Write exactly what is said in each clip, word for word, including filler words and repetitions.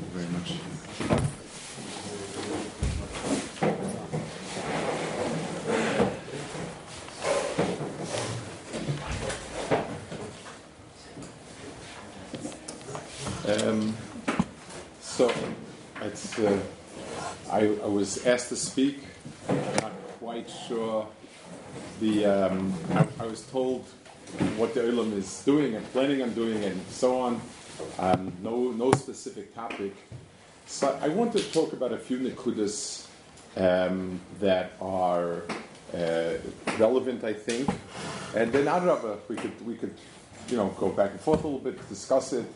you very much. Um, so, it's, uh, I, I was asked to speak. I'm not quite sure. The um, I, I was told what the Olam is doing and planning on doing and so on. Um, no, no specific topic. So I want to talk about a few nekudas um, that are uh, relevant, I think, and then Adrabah, we could we could you know go back and forth a little bit, discuss it.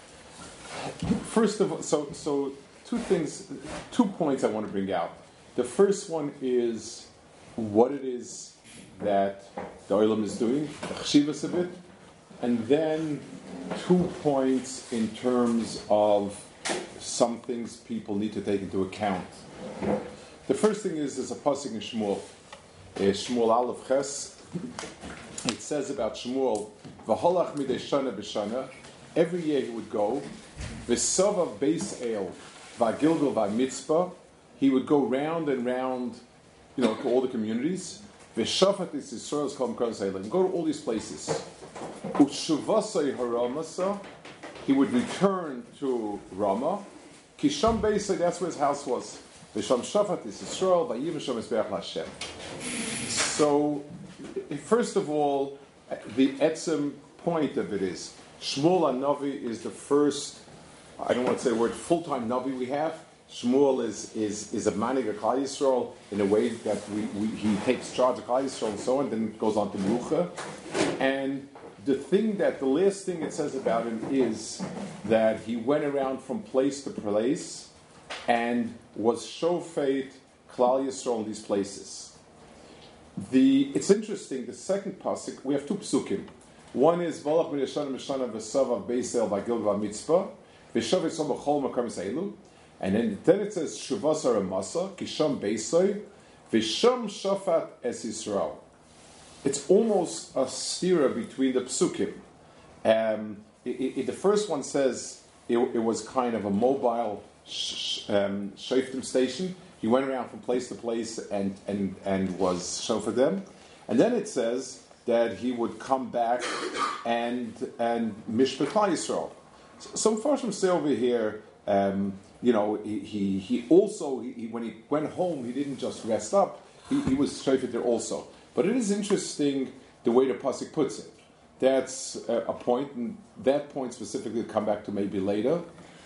First of all, so so two things, two points I want to bring out. The first one is what it is that the Olam is doing, the chshivas of it, and then two points in terms of some things people need to take into account. The first thing is there's a pasuk in Shmuel, uh, Shmuel Aleph Ches. It says about Shmuel, "V'holach midei shana b'shana." Every year he would go, "V'sovav beis el v'agilgal v'mitzpah." He would go round and round, you know, to all the communities. V'shafat is Yisrael's kol mekor Zaylim. Go to all these places. U'shuvasei haramasa. He would return to Ramah. Kisham Beisai, that's where his house was. V'sham shafat is Yisrael. V'yim sham esbeach Hashem. So, first of all, the etzem point of it is Shmuel HaNavi is the first, I don't want to say the word full-time Navi we have. Shmuel is is is a manig of Klal Yisrael in a way that we, we he takes charge of Klal Yisrael and so on, then goes on to Melucha. And the thing that the last thing it says about him is that he went around from place to place and was shofet Klal Yisrael in these places. The it's interesting. The second pasuk we have two psukim. One is Volach B'Yeshana Mishana V'Savav Beisel V'Gilgal V'Mitzpah V'Shavet Som B'Chol Makam Seilu. And then, then it says Shuvasar Amasa Kisham Beisai Visham Shafat Es Yisrael. It's almost a stira between the psukim. Um, it, it, the first one says it, it was kind of a mobile sh- um, shoftim station. He went around from place to place and and and was shofar them. And then it says that he would come back and and mishpat Klal Yisrael. So, some Farshim say over here. Um, You know, he he, he also, he, when he went home, he didn't just rest up, he, he was shofet there also. But it is interesting the way the pasuk puts it. That's a, a point, and that point specifically will come back to maybe later.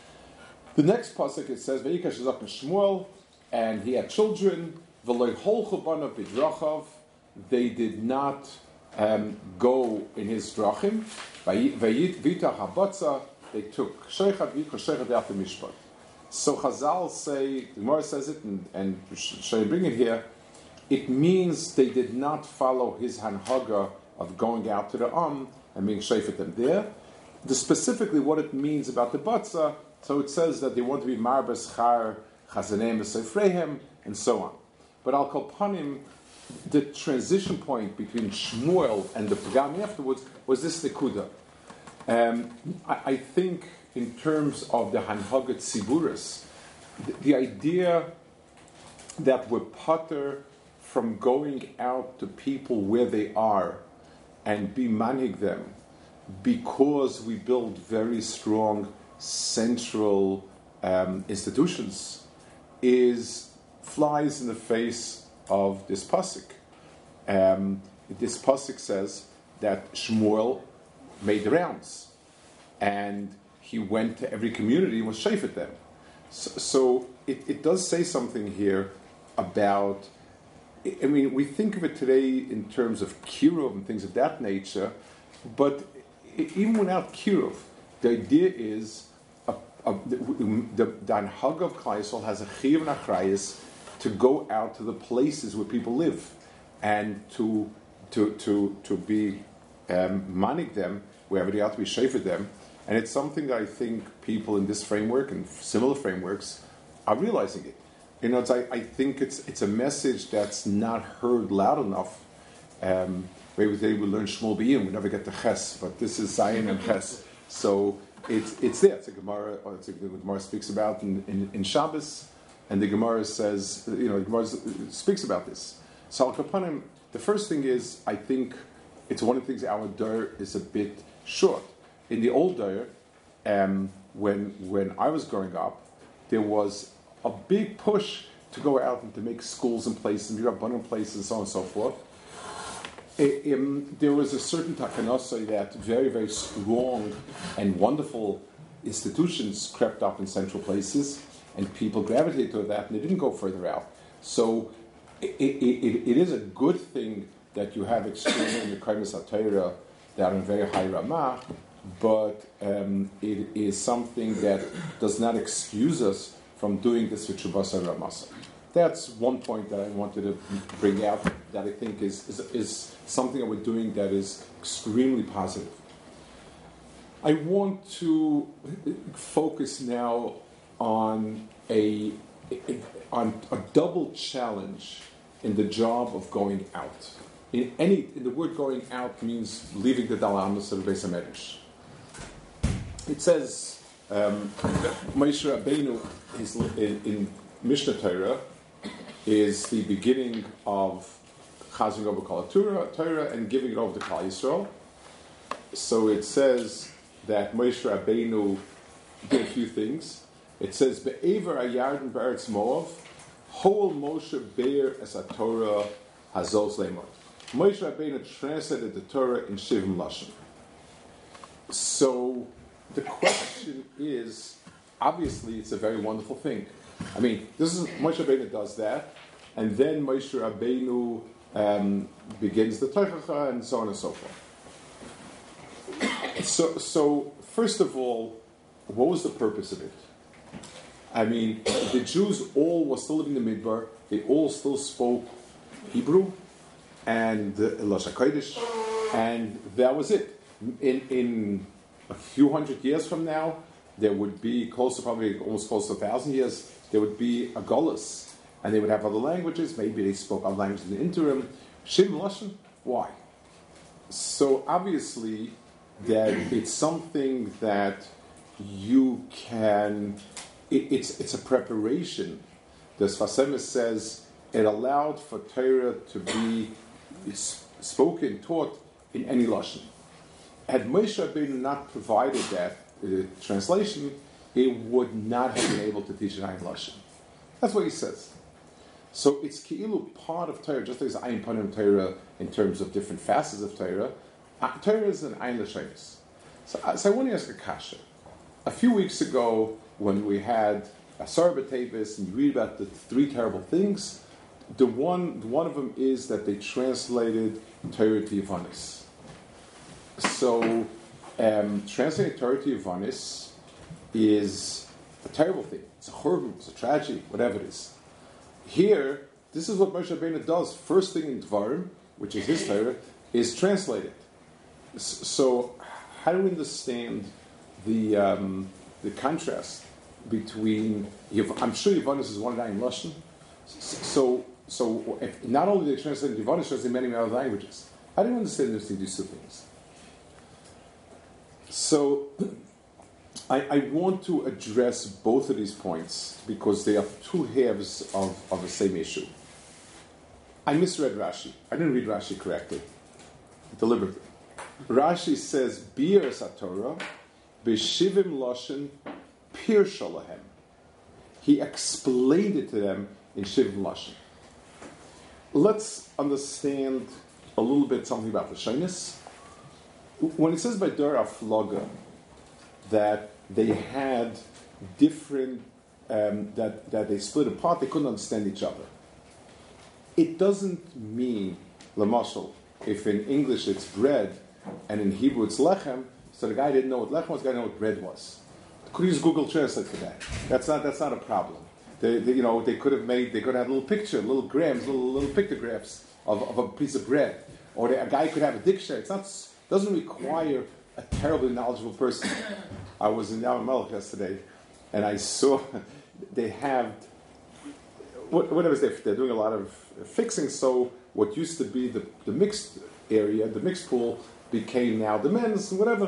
The next pasuk, it says, Vayikash Zak Shmuel, and he had children, V'loy holchu banav b'drachav, they did not um, go in his drachim, Vayit vita habatza, they took sheichad v'yikol sheichad after mishpat. So Chazal say, the Gemara says it, and, and shall I bring it here? It means they did not follow his hanhaga of going out to the Am and being shayfet them there. The, specifically, what it means about the Batza, so it says that they want to be marbas char chazanem v'seifrehem and so on. But Al Kolpanim, the transition point between Shmuel and the Pagam afterwards was this nekuda. Um, I, I think. In terms of the Hanhagat Siburis, the, the idea that we're pater from going out to people where they are and be manig them because we build very strong central um, institutions is flies in the face of this pasuk. Um, this pasuk says that Shmuel made the rounds and he went to every community and was shayfet them. So, so it, it does say something here about, I mean, we think of it today in terms of kiruv and things of that nature, but even without kiruv, the idea is a, a, the, the, the Anhag of Klal Yisrael has a chiv and achrayis to go out to the places where people live and to to to to be um, manig them wherever they are, to be shayfet them. And it's something that I think people in this framework and similar frameworks are realizing it. You know, it's, I, I think it's it's a message that's not heard loud enough. Um, maybe today we learn Shmuel B'yim, we never get to Ches, but this is Zion and Ches. So it's it's there. It's a Gemara. Or it's a, the Gemara speaks about in, in, in Shabbos, and the Gemara says, you know, the Gemara speaks about this. So al kapanim, the first thing is, I think it's one of the things our Dor is a bit short. In the old Dor, um, when when I was growing up, there was a big push to go out and to make schools and places, and Rabbanim places, and so on and so forth. It, um, there was a certain takanasa that very, very strong and wonderful institutions crept up in central places, and people gravitated to that, and they didn't go further out. So it, it, it is a good thing that you have extremely Mekaymis HaTorah that are in very high ramah, but um, it is something that does not excuse us from doing this with Shubasa Ramasa. That's one point that I wanted to bring out that I think is, is, is something that we're doing that is extremely positive. I want to focus now on a, on a double challenge in the job of going out. In any, in the word going out means leaving the Dalai Lama of the Beis HaMedrash. It says, um, Moshe Rabbeinu is in, in Mishnah Torah is the beginning of chazing over Kol Torah and giving it over to Klal Yisrael. So it says that Moshe Rabbeinu did a few things. It says, Be'ever Ayarden Be'eretz Moav, Hol Moshe Be'er Es HaTorah Hazol Zleimot. Moshe Rabbeinu translated the Torah in Shivim Lashon. So the question is, obviously, it's a very wonderful thing. I mean, this is Moshe Rabbeinu does that, and then Moshe Rabbeinu um, begins the Tochacha, and so on and so forth. So, so first of all, what was the purpose of it? I mean, the Jews all were still living in the Midbar. They all still spoke Hebrew and Lashon Kodesh, and that was it. In in a few hundred years from now, there would be close to probably almost close to a thousand years. There would be a Golas, and they would have other languages. Maybe they spoke other languages in the interim. Shim Lashon, why? So obviously, that it's something that you can. It, it's it's a preparation. The Sfas Emes says it allowed for Torah to be spoken, taught in any lashon. Had Moshe Rabbeinu not provided that uh, translation, he would not have been able to teach an ayin lashon. That's what he says. So it's ki'ilu part of Torah, just like it's ayin panim Torah in terms of different facets of Torah. Uh, Torah is an ayin l'shenis. So, uh, so I want to ask a kasha. A few weeks ago, when we had Asar B'Tevis, and you read about the three terrible things, the one one of them is that they translated Torah to Yavanis. So, um, translating Torah to Yavanis is a terrible thing. It's a churban, it's a tragedy, whatever it is. Here, this is what Moshe Rabbeinu does. First thing in Dvarim, which is his Torah, is translated. So, how do we understand the um, the contrast between? I'm sure Yavanis is one of nine lashon. So, so if not only they translate Yavanis, but in many other languages. How do you understand these two things? So, I, I want to address both of these points because they are two halves of, of the same issue. I misread Rashi. I didn't read Rashi correctly, deliberately. Rashi says, Bir Satorah, B'shivim Lashon, Pir Shalahem. He explained it to them in Shivim Lashon. Let's understand a little bit something about the Lashonis. When it says by Dor Afloga that they had different, um, that, that they split apart, they couldn't understand each other. It doesn't mean, Lamashal, if in English it's bread and in Hebrew it's lechem, so the guy didn't know what lechem was, the guy didn't know what bread was. Could use Google Translate for that. That's not that's not a problem. They, they, you know, they could have made, they could have a little picture, little grams, little little pictographs of, of a piece of bread, or they, a guy could have a dictionary. It's not doesn't require a terribly knowledgeable person. I was in Yam Melech yesterday, and I saw they have whatever it is, they're doing a lot of fixing. So what used to be the, the mixed area, the mixed pool, became now the men's, whatever.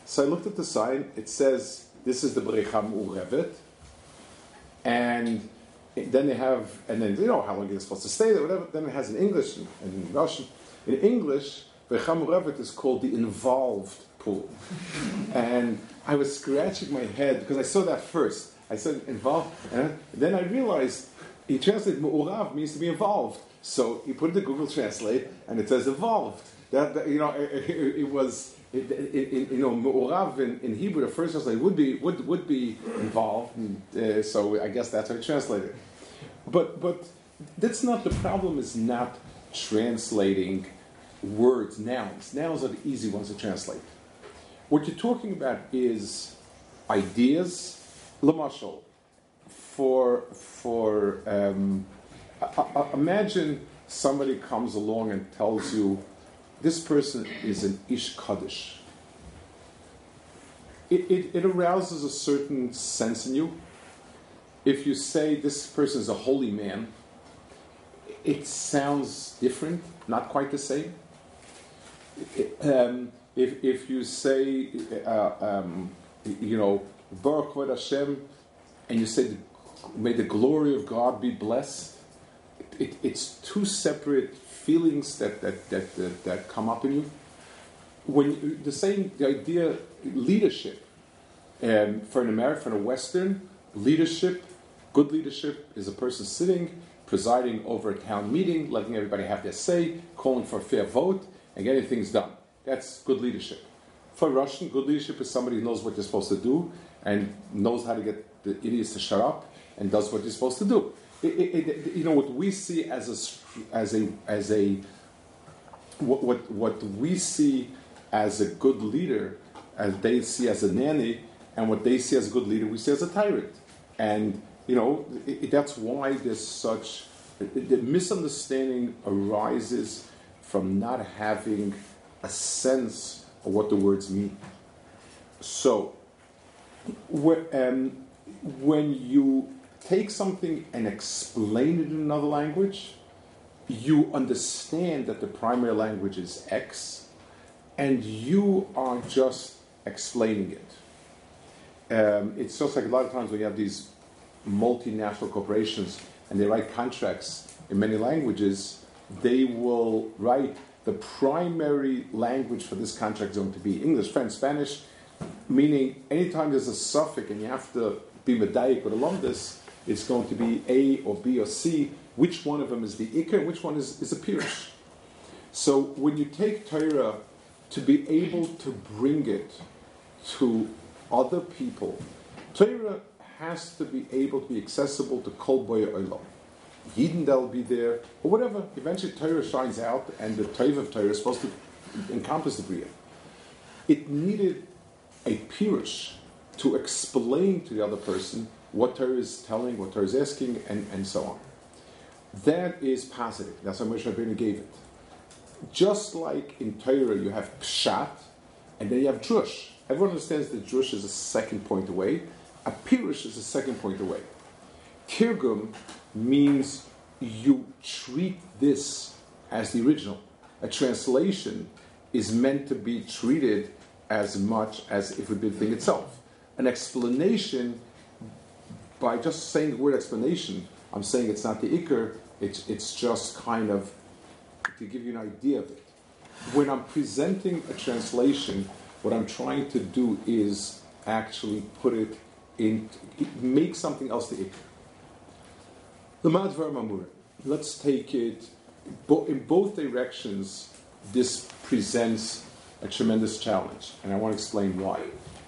So I looked at the sign. It says, this is the Breicha Me'urevet. And then they have, and then you know how long you're supposed to stay there, whatever. Then it has in English and in Russian. In English, Breicha Me'urevet is called the involved pool. And I was scratching my head because I saw that first. I said involved, and then I realized he translated Me'urav means to be involved. So he put it to Google Translate, and it says involved. That, that you know, it, it, it was. It, it, it, you know, Me'urav in, in Hebrew, the first translation would be would would be involved, and, uh, so I guess that's how I translated. But but that's not the problem. Is not translating words, nouns. Nouns are the easy ones to translate. What you're talking about is ideas. L'mashal, for for um, uh, uh, imagine somebody comes along and tells you, this person is an Ish Kaddish. It, it, it arouses a certain sense in you. If you say this person is a holy man, it sounds different, not quite the same. It, um, if, if you say, uh, um, you know, Baruch Kvod Hashem, and you say, may the glory of God be blessed, it, it, it's two separate feelings that that, that that that come up in you. When you, the same the idea leadership, and for an American, for a Western leadership, good leadership is a person sitting, presiding over a town meeting, letting everybody have their say, calling for a fair vote, and getting things done. That's good leadership. For Russian, good leadership is somebody who knows what they're supposed to do and knows how to get the idiots to shut up and does what they're supposed to do. It, it, it, you know what we see as a as a as a what, what what we see as a good leader, as they see as a nanny, and what they see as a good leader, we see as a tyrant. And you know it, it, that's why there's such the misunderstanding arises from not having a sense of what the words mean. So when, when you take something and explain it in another language, you understand that the primary language is X, and you are just explaining it. Um, it's just like a lot of times when you have these multinational corporations and they write contracts in many languages, they will write the primary language for this contract is going to be English, French, Spanish, meaning anytime there's a suffix and you have to be medayik or alumdus, it's going to be A or B or C. Which one of them is the Iker and which one is, is a Pirush? So when you take Torah, to be able to bring it to other people, Torah has to be able to be accessible to Kol Boya Olam. Yidden that'll be there, or whatever. Eventually Torah shines out and the Torah of Torah is supposed to encompass the Bria. It needed a Pirush to explain to the other person what Torah is telling, what Torah is asking, and, and so on. That is positive. That's how Moshe Rabbeinu gave it. Just like in Torah you have Pshat, and then you have Drush. Everyone understands that Drush is a second point away. A Pirush is a second point away. Tirgum means you treat this as the original. A translation is meant to be treated as much as if it would be the thing itself. An explanation, by just saying the word explanation, I'm saying it's not the Iker, it's, it's just kind of to give you an idea of it. When I'm presenting a translation, what I'm trying to do is actually put it in, make something else the Iker. The Madvar Mamura. Let's take it in both directions. This presents a tremendous challenge, and I want to explain why.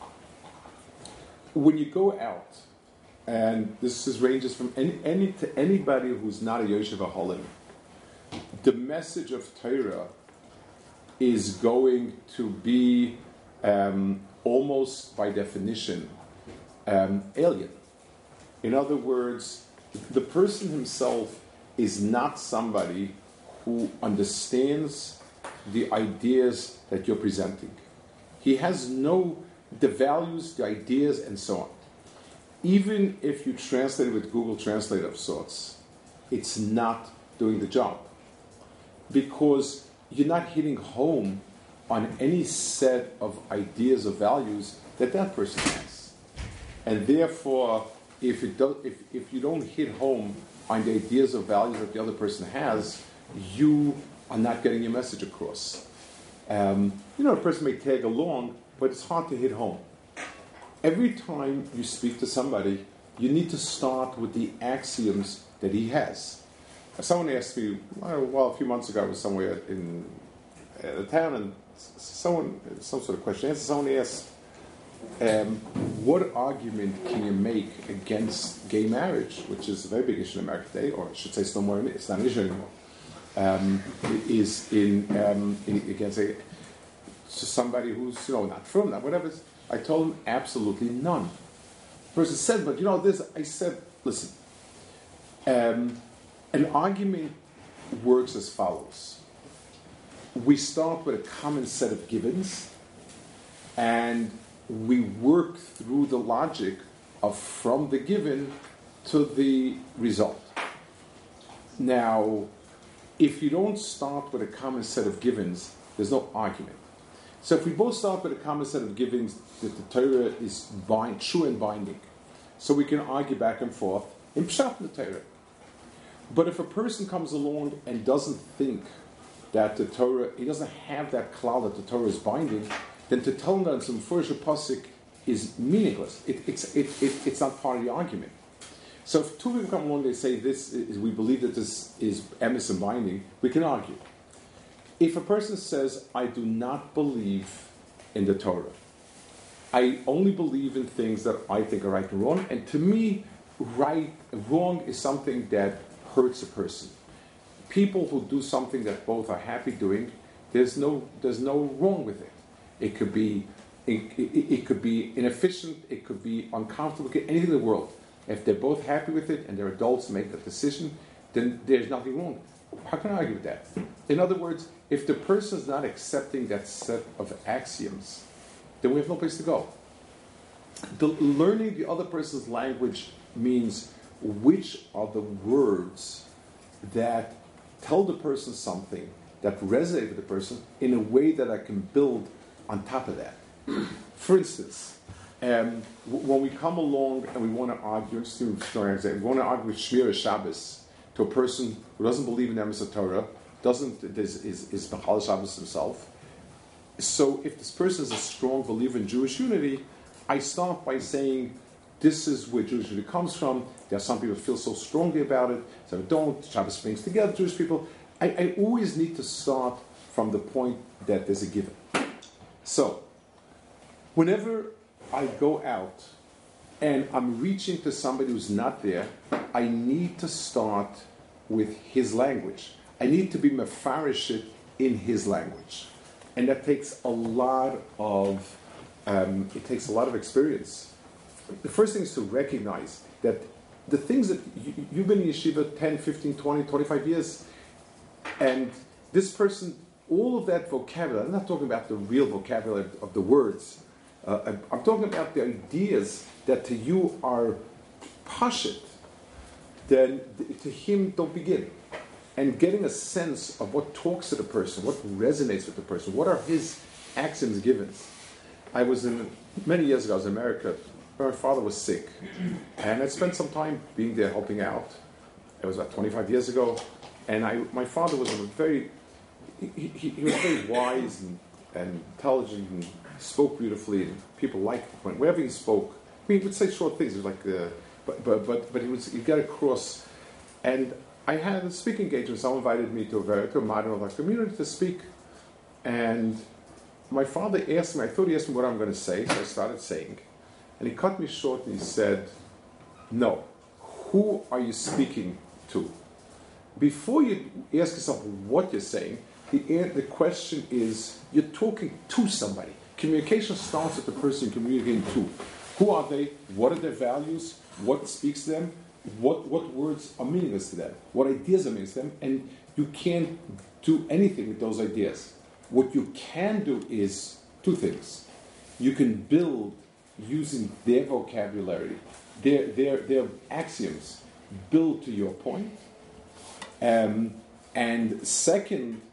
When you go out, and this is ranges from any, any to anybody who's not a Yeshiva Holim, the message of Torah is going to be um, almost by definition um, alien. In other words, the person himself is not somebody who understands the ideas that you're presenting. He has no, the values, the ideas, and so on. Even if you translate it with Google Translate of sorts, it's not doing the job. Because you're not hitting home on any set of ideas or values that that person has. And therefore, if, it do, if, if you don't hit home on the ideas or values that the other person has, you are not getting your message across. Um, you know, a person may tag along, but it's hard to hit home. Every time you speak to somebody, you need to start with the axioms that he has. Someone asked me, well, a few months ago, I was somewhere in a town, and someone, some sort of question answer, someone asked, um, what argument can you make against gay marriage, which is a very big issue in America today, or I should say it's no more, it's not an issue anymore, um, is in, um, in against a, to somebody who's, you know, not from that, whatever. I told him absolutely none. The person said, but you know this, I said, listen, um, an argument works as follows. We start with a common set of givens, and we work through the logic of from the given to the result. Now, if you don't start with a common set of givens, there's no argument. So if we both start with a common set of givens that the Torah is bind, true and binding, so we can argue back and forth in Pshat in the Torah. But if a person comes along and doesn't think that the Torah, he doesn't have that cloud that the Torah is binding, then to tell him that some Fursha Pasuk is meaningless. It, it's, it, it, it's not part of the argument. So if two people come along and they say this is, we believe that this is emes and binding, we can argue. If a person says, I do not believe in the Torah, I only believe in things that I think are right and wrong, and to me, right wrong is something that hurts a person. People who do something that both are happy doing, there's no there's no wrong with it. It could be it, it, it could be inefficient, it could be uncomfortable, it could be anything in the world. If they're both happy with it and they're adults make that decision, then there's nothing wrong. How can I argue with that? In other words, if the person is not accepting that set of axioms, then we have no place to go. The, learning the other person's language means which are the words that tell the person something that resonate with the person in a way that I can build on top of that. For instance, um, w- when we come along and we want to argue, interesting story, we want to argue with Shmira Shabbos to a person who doesn't believe in Emes Torah, doesn't is is, is Mechal Shabbos himself. So if this person is a strong believer in Jewish unity, I start by saying, this is where Jewish unity comes from. There are some people who feel so strongly about it, so don't. Shabbos brings together Jewish people. I, I always need to start from the point that there's a given. So, whenever I go out and I'm reaching to somebody who's not there, I need to start with his language. I need to be mefarish it in his language. And that takes a lot of, um, it takes a lot of experience. The first thing is to recognize that the things that you, you've been in yeshiva ten, fifteen, twenty, twenty-five years, and this person, all of that vocabulary, I'm not talking about the real vocabulary of the words, uh, I'm talking about the ideas that to you are pashut, then to him don't begin. And getting a sense of what talks to the person, what resonates with the person, what are his axioms given. I was in, many years ago, I was in America, where my father was sick. And I spent some time being there helping out. It was about twenty-five years ago. And I, my father was a very, he, he, he was very wise and, and intelligent and spoke beautifully. And people liked him. Whenever he spoke, I mean, he would say short things. It was like, uh, but, but, but, but he, was, he got across. And I had a speaking engagement. Someone invited me to a very to a modern like community to speak, and my father asked me. I thought he asked me what I'm going to say, so I started saying, and he cut me short and he said, "No, who are you speaking to? Before you ask yourself what you're saying, the the question is you're talking to somebody. Communication starts with the person you're communicating to. Who are they? What are their values? What speaks to them?" What what words are meaningless to them? What ideas are meaningless to them? And you can't do anything with those ideas. What you can do is two things. You can build using their vocabulary, their their their axioms, build to your point. Um, and second,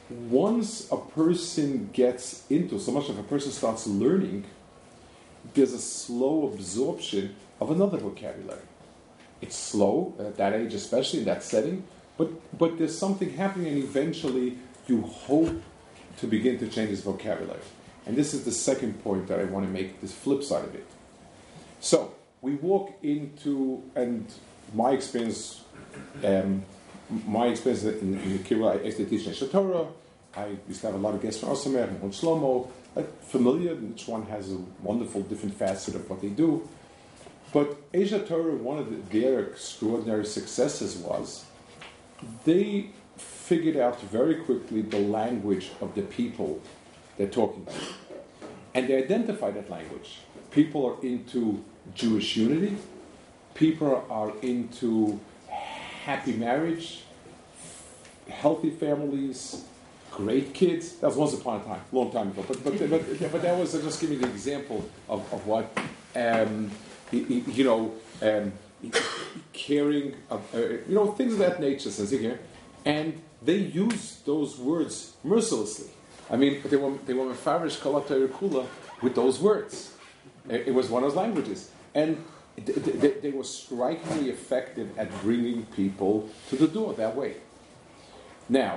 once a person gets into, so much if a person starts learning, there's a slow absorption of another vocabulary. It's slow at that age, especially in that setting, but but there's something happening, and eventually you hope to begin to change his vocabulary. And this is the second point that I want to make, this flip side of it. So we walk into, and my experience, um, my experience in, in the Kira, I used to teach in Torah. I used to have a lot of guests from Osamer and Shlomo, like familiar, each one has a wonderful different facet of what they do. But Asia Torah, one of the, their extraordinary successes was they figured out very quickly the language of the people they're talking to. And they identify that language. People are into Jewish unity. People are into happy marriage, healthy families, great kids. That was once upon a time, long time ago. But but but, but that was, just giving the example of, of what, um, you know, um, caring, of, uh, you know, things of that nature, says here. And they use those words mercilessly. I mean, they were they were mefarish kol ha'Torah kula with those words. It was one of those languages, and they, they were strikingly effective at bringing people to the door that way. Now,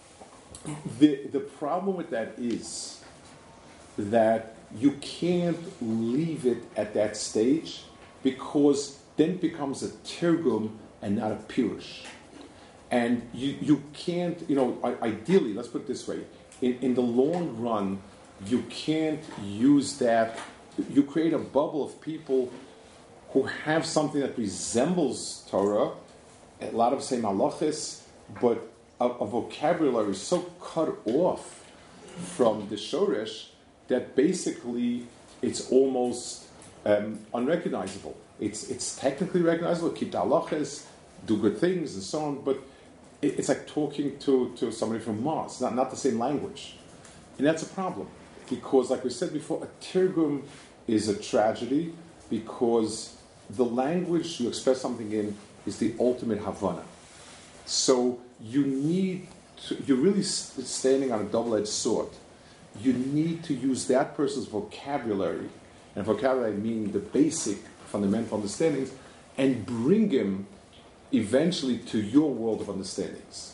the the problem with that is that you can't leave it at that stage, because then it becomes a tirgum and not a pirush. And you, you can't, you know, ideally, let's put it this way, in, in the long run, you can't use that, you create a bubble of people who have something that resembles Torah, a lot of say malachis, but a, a vocabulary is so cut off from the shoresh that basically it's almost um, unrecognizable. It's it's technically recognizable, keep the halachas, do good things and so on, but it, it's like talking to, to somebody from Mars, not, not the same language. And that's a problem, because like we said before, a tirgum is a tragedy, because the language you express something in is the ultimate Havana. So you need to, you're really standing on a double-edged sword. You need to use that person's vocabulary, and vocabulary meaning the basic fundamental understandings, and bring him eventually to your world of understandings.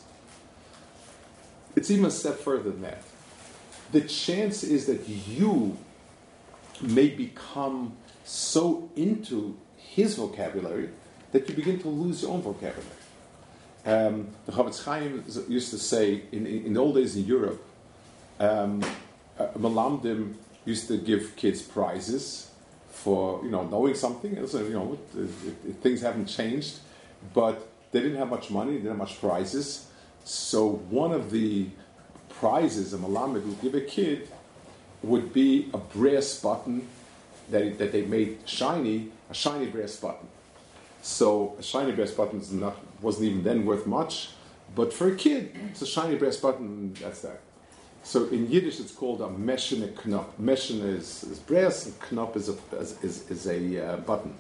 It's even a step further than that. The chance is that you may become so into his vocabulary that you begin to lose your own vocabulary. Um, the Chavetz Chaim used to say, in, in, in the old days in Europe, um, uh, Malamdim used to give kids prizes for, you know, knowing something. So, you know, it, it, it, things haven't changed, but they didn't have much money, they didn't have much prizes. So one of the prizes a Malamed would give a kid would be a brass button that, that they made shiny, a shiny brass button. So a shiny brass button is not, wasn't even then worth much, but for a kid, it's a shiny brass button, that's that. So in Yiddish, it's called a meshene knop. Meshene is, is brass, and knop is a is, is a uh, button.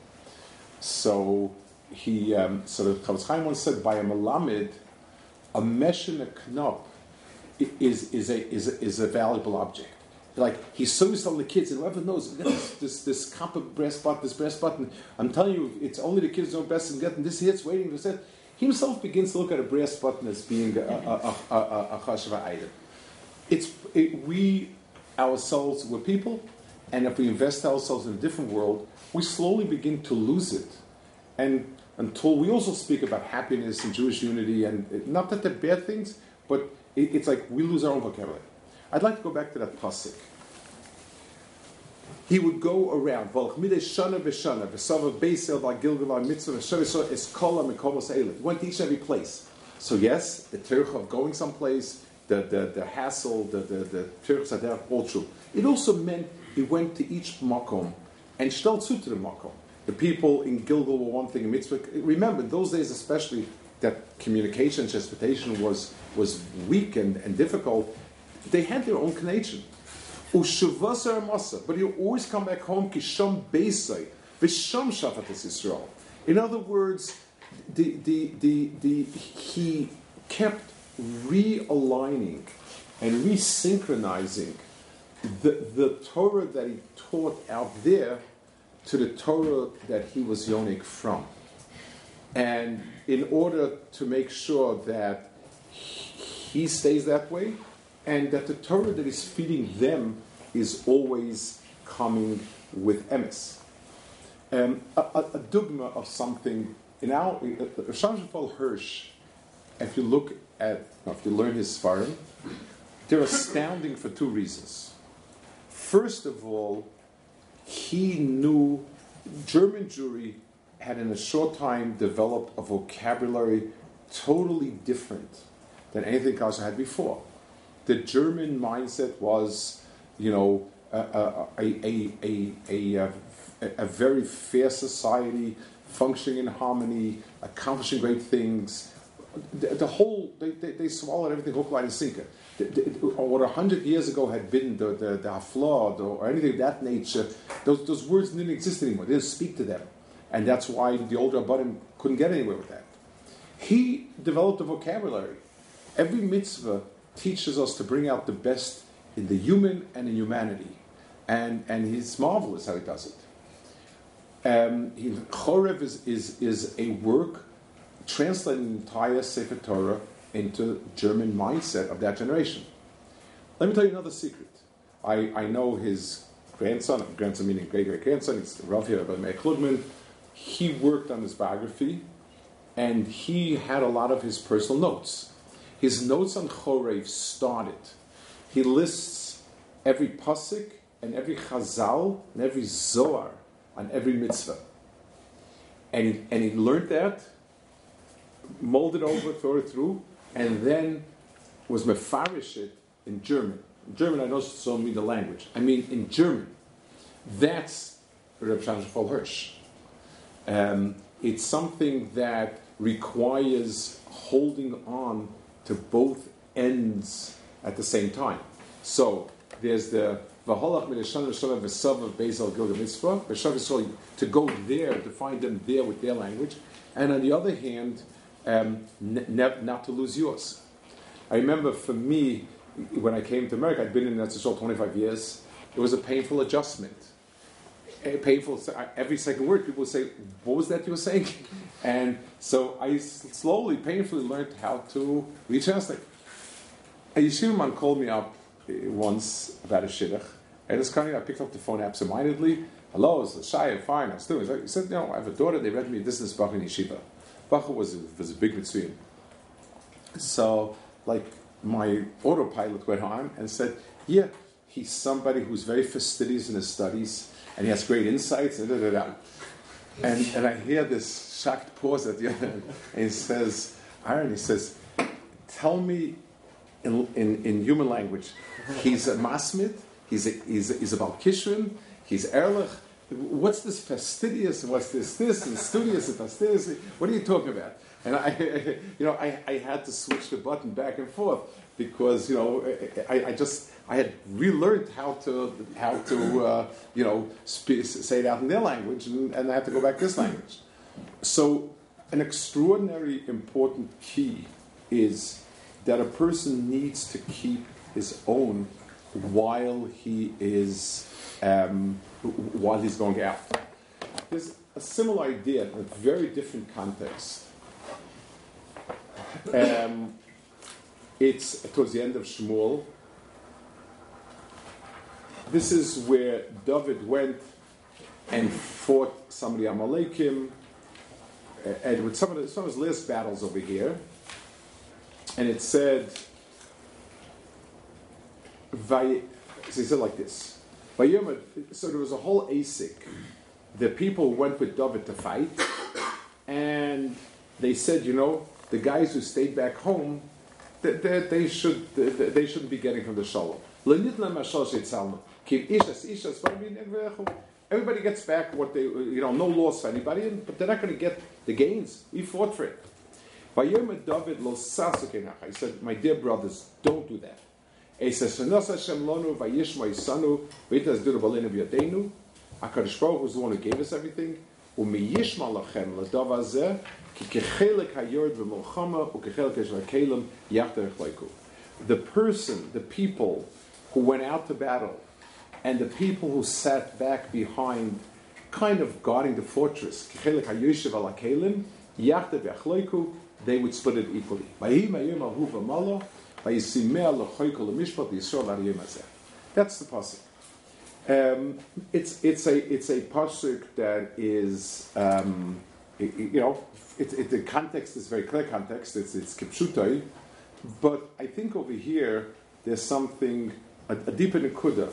So he, um, so the Chavetz Chaim once said, by a Melamed, a meshene knop is is a is a, is a valuable object. Like, he's so used to all the kids, and whoever knows, this this, this copper brass button, this brass button, I'm telling you, it's only the kids who know best and getting this here, it's waiting to set. He himself begins to look at a brass button as being a a a, a, a chashva item. It's it, we ourselves, we're people, and if we invest ourselves in a different world, we slowly begin to lose it. And until we also speak about happiness and Jewish unity, and it, not that they're bad things, but it, it's like we lose our own vocabulary. I'd like to go back to that pasuk. He would go around. He went to each and every place. So yes, the tirch of going someplace, the the, the hassle, the the the tirchs are there, all true. It also meant he went to each makom and shtel zu to the makom. The people in Gilgal were one thing in Mitzvah. Remember, in those days especially, that communication, transportation was was weak and, and difficult. They had their own connection. But you always come back home, kisham beisai, v'sham shafatas Yisrael. In other words, the, the, the, the, he kept realigning and resynchronizing the, the Torah that he taught out there to the Torah that he was yonik from. And in order to make sure that he stays that way, and that the Torah that is feeding them is always coming with emes. Um, a, a, a dogma of something, in our, Shlomo Hirsch, if you look at, if you learn his Sfarim, they're astounding for two reasons. First of all, he knew German Jewry had in a short time developed a vocabulary totally different than anything else I had before. The German mindset was, you know, a, a, a, a, a, a, a very fair society, functioning in harmony, accomplishing great things. The, the whole, they, they, they swallowed everything hook, line, and sinker. The, the, what a hundred years ago had been the, the, the haflad or anything of that nature, those, those words didn't exist anymore. They didn't speak to them. And that's why the older Rabbanim couldn't get anywhere with that. He developed a vocabulary. Every mitzvah teaches us to bring out the best in the human and in humanity. And, and he's marvelous how he does it. Um, he, Chorev is, is, is a work translating the entire Sefer Torah into German mindset of that generation. Let me tell you another secret. I, I know his grandson, grandson meaning great-great-grandson, it's Rav here, Rabbi Meir Klugman. He worked on his biography, and he had a lot of his personal notes. His notes on Chorev started. He lists every pasuk and every chazal and every zohar on every mitzvah. And he, and he learned that, molded over, thought it through, and then was mefarish it in German. In German, I don't so mean the language. I mean in German. That's Reb Shlomo Hirsch. Um, it's something that requires holding on to both ends at the same time. So there's the V'holach Mileshana Shana V'Sava Bezel Gilgal Mitzvah, V'Shav Yisrael, to go there, to find them there with their language, and on the other hand, um, ne- ne- not to lose yours. I remember for me, when I came to America, I'd been in Eretz Yisrael twenty-five years. It was a painful adjustment. A painful. Every second word, people would say, "What was that you were saying?" And so I slowly, painfully learned how to retranslate. A yeshiva man called me up once about a shidduch, and it's kind of, I picked up the phone absentmindedly. Hello, it's Shaya, fine, I'm still. He said, "No, I have a daughter. They read me this in Bach in yeshiva." Bach was a, was a big mitzvah. So, like, my autopilot went on and said, "Yeah, he's somebody who's very fastidious in his studies, and he has great insights." And da, da, da. And and I hear this shocked pause at the other end, and he says, Aaron, he says, "Tell me in in, in human language, he's a masmid, he's a, he's a, he's about kishrin, he's erlich. What's this fastidious? What's this this and studious and fastidious? What are you talking about?" And I, you know, I, I had to switch the button back and forth because, you know, I, I just I had relearned how to how to uh, you know sp- say it out in their language, and, and I had to go back to this language. So, an extraordinary important key is that a person needs to keep his own while he is um, while he's going out. There's a similar idea in a very different context. Um, it's towards the end of Shmuel. This is where David went and fought some of the Amalekim, and with some of, the, some of his last battles over here. And it said, Vay, so he said like this. So there was a whole asik. The people went with David to fight, and they said, you know, the guys who stayed back home, they, they, they should they, they shouldn't be getting from the shalom. Everybody gets back what they, you know, no loss for anybody, but they're not going to get the gains. We fought for it. He said, my dear brothers, don't do that. HaKadosh Baruch Hu is the one who gave us everything. the person, the people who went out to battle, and the people who sat back behind, kind of guarding the fortress, they would split it equally. That's the pasuk. Um, it's it's a it's a pasuk that is um, it, you know it, it, the context is very clear context. It's it's kipshutai, but I think over here there's something a, a deeper nekuda.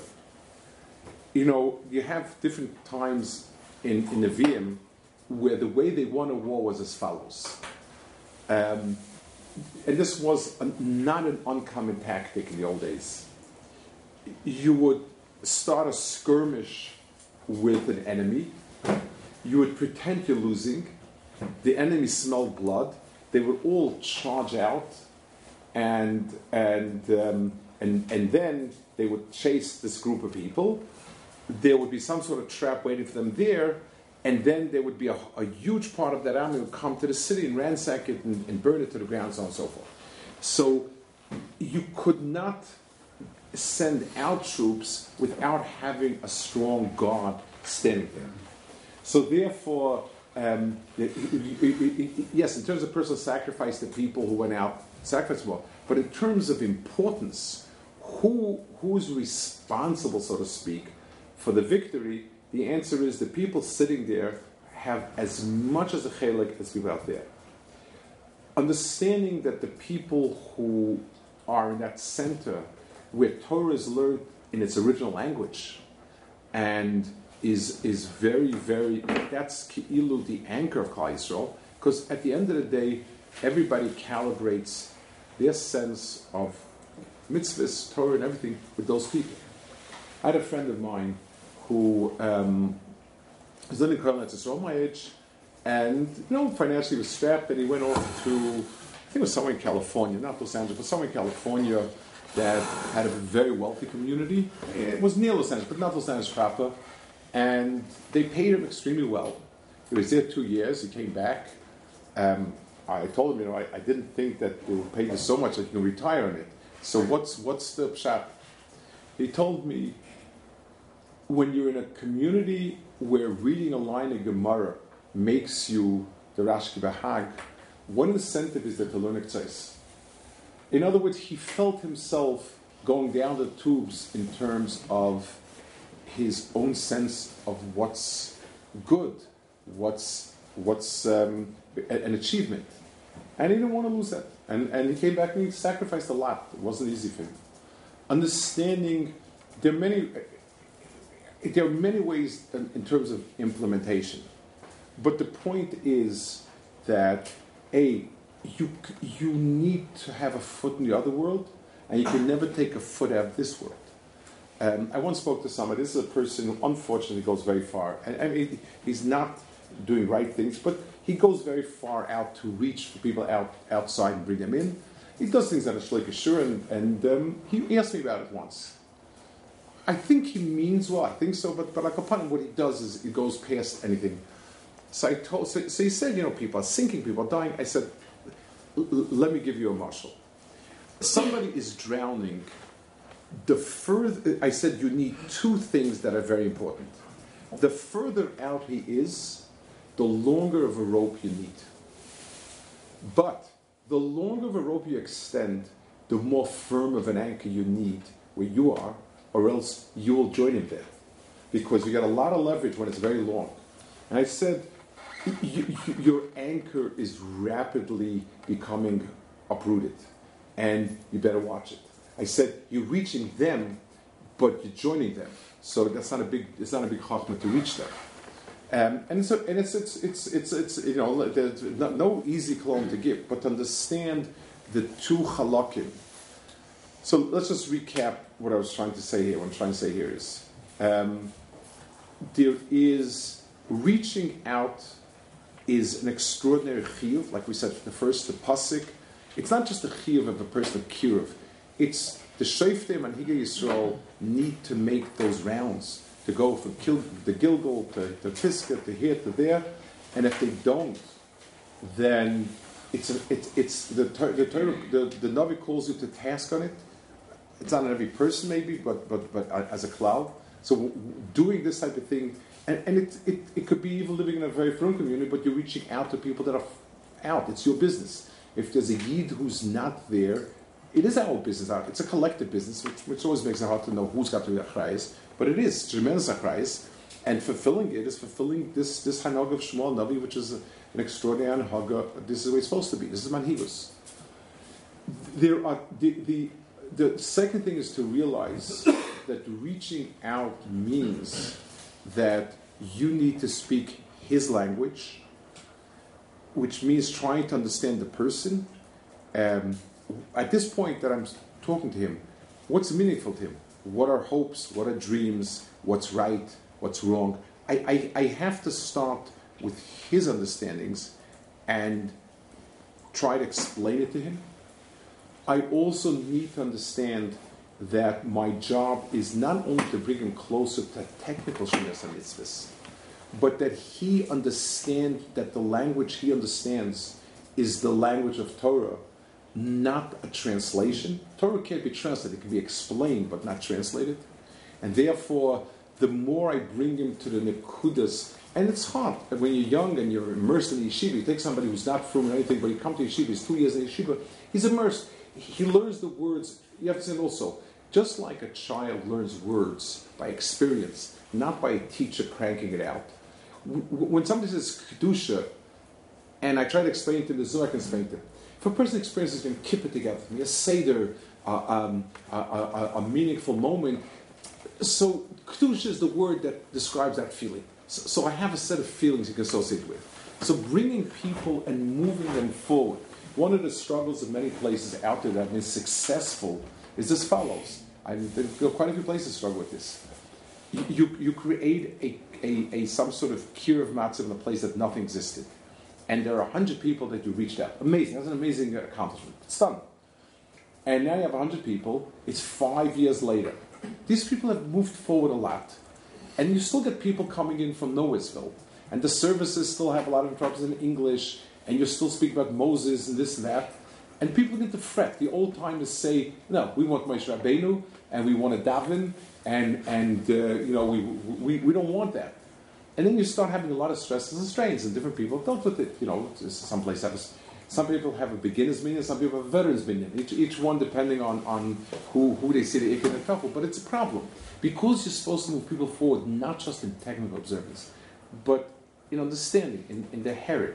You know, you have different times in in Nevi'im where the way they won a war was as follows. Um, and this was a, not an uncommon tactic in the old days. You would start a skirmish with an enemy. You would pretend you're losing. The enemy smelled blood. They would all charge out, and and um, and and then they would chase this group of people. There would be some sort of trap waiting for them there. And then there would be a, a huge part of that army would come to the city and ransack it and, and burn it to the ground, so on and so forth. So you could not send out troops without having a strong guard standing there. So therefore, um, it, it, it, it, yes, in terms of personal sacrifice, the people who went out sacrificed more. But in terms of importance, who who's responsible, so to speak, for the victory? The answer is the people sitting there have as much as a chelik as people out there. Understanding that the people who are in that center, where Torah is learned in its original language, and is is very, very, that's ki'ilu, the anchor of Klal Yisrael, because at the end of the day, everybody calibrates their sense of mitzvahs, Torah, and everything with those people. I had a friend of mine who um, was living in Kerala, it's all my age, and you know, financially was strapped, and he went off to, I think it was somewhere in California, not Los Angeles, but somewhere in California that had a very wealthy community. It was near Los Angeles, but not Los Angeles proper, and they paid him extremely well. He was there two years, he came back. Um, I told him, you know, I, I didn't think that they would pay you so much that you can retire on it. So what's what's the pshat? He told me, when you're in a community where reading a line of Gemara makes you the Rashki Bahag, one incentive is that to learn Ektzais. In other words, he felt himself going down the tubes in terms of his own sense of what's good, what's what's um, an achievement. And he didn't want to lose that. And, and he came back and he sacrificed a lot. It wasn't easy for him. Understanding, there are many... There are many ways in, in terms of implementation, but the point is that a you you need to have a foot in the other world, and you can never take a foot out of this world. Um, I once spoke to somebody. This is a person who unfortunately goes very far, and I mean he's not doing right things, but he goes very far out to reach for people out outside and bring them in. He does things that are shleika shur, and, and um, he, he asked me about it once. I think he means well, I think so, but, but like upon him, what he does is he goes past anything. So I told, so, so he said, you know, people are sinking, people are dying. I said, let me give you a marshal. Somebody is drowning. The further, I said, you need two things that are very important. The further out he is, the longer of a rope you need. But the longer of a rope you extend, the more firm of an anchor you need where you are, or else you will join him there. Because you get a lot of leverage when it's very long. And I said, you, you, your anchor is rapidly becoming uprooted. And you better watch it. I said, you're reaching them, but you're joining them. So that's not a big, it's not a big chachma to reach them. Um, and so, and it's, it's, it's, it's, it's, you know, there's no, no easy clone to give, but to understand the two halakim. So let's just recap what I was trying to say here. What I'm trying to say here is um, there is reaching out is an extraordinary chiyuv, like we said the first, the pasuk. It's not just the chiyuv of a person of kiruv. It's the Shoftim and Manhigei Yisrael need to make those rounds to go from Gil- the Gilgal to, to Pisgah to here to there, and if they don't, then it's a, it's it's the the the the Navi calls you to task on it. It's not on every person maybe, but but but as a cloud. So doing this type of thing, and, and it, it it could be even living in a very firm community, but you're reaching out to people that are out. It's your business. If there's a yid who's not there, it is our business. It's a collective business, which, which always makes it hard to know who's got to be achrayis. But it is tremendous achrayis, and fulfilling it is fulfilling this this hanag of Shmuel Navi, which is a, an extraordinary haga. This is the way it's supposed to be. This is manhigus. There are the the the second thing is to realize that reaching out means that you need to speak his language, which means trying to understand the person. Um, at this point that I'm talking to him, what's meaningful to him? What are hopes? What are dreams? What's right? What's wrong? I, I, I have to start with his understandings and try to explain it to him. I also need to understand that my job is not only to bring him closer to technical Shmiras HaMitzvahs, but that he understand that the language he understands is the language of Torah, not a translation. Torah can't be translated, it can be explained but not translated. And therefore, the more I bring him to the nekudas, and it's hard when you're young and you're immersed in the yeshiva. You take somebody who's not from anything, but he comes to yeshiva, he's two years in yeshiva, he's immersed. He learns the words. You have to say also, just like a child learns words by experience, not by a teacher cranking it out. When somebody says kedusha, and I try to explain to him, this is what I can explain to him. If a person experiences going to keep it together for me, a seder, uh, um, a, a, a meaningful moment, so kedusha is the word that describes that feeling. So, so I have a set of feelings you can associate with. So bringing people and moving them forward. One of the struggles of many places out there that have been successful is as follows. I there are quite a few places struggle with this. You, you, you create a, a, a some sort of kir of matzah in a place that nothing existed. And there are a hundred people that you reached out. Amazing. That's an amazing accomplishment. It's done. And now you have a hundred people. It's five years later. These people have moved forward a lot. And you still get people coming in from Nowheresville. And the services still have a lot of interruptions in English. And you still speak about Moses and this and that. And people get to fret. The old timers say, no, we want Moshe Rabbeinu, and we want to daven, and, and uh, you know, we, we, we don't want that. And then you start having a lot of stresses and strains, and different people have dealt with it. You know, some places have a, some people have a beginner's minyan, some people have a veteran's minyan. Each, each one depending on, on who, who they see the ikon and couple. But it's a problem. Because you're supposed to move people forward, not just in technical observance, but in understanding, in, in the herek.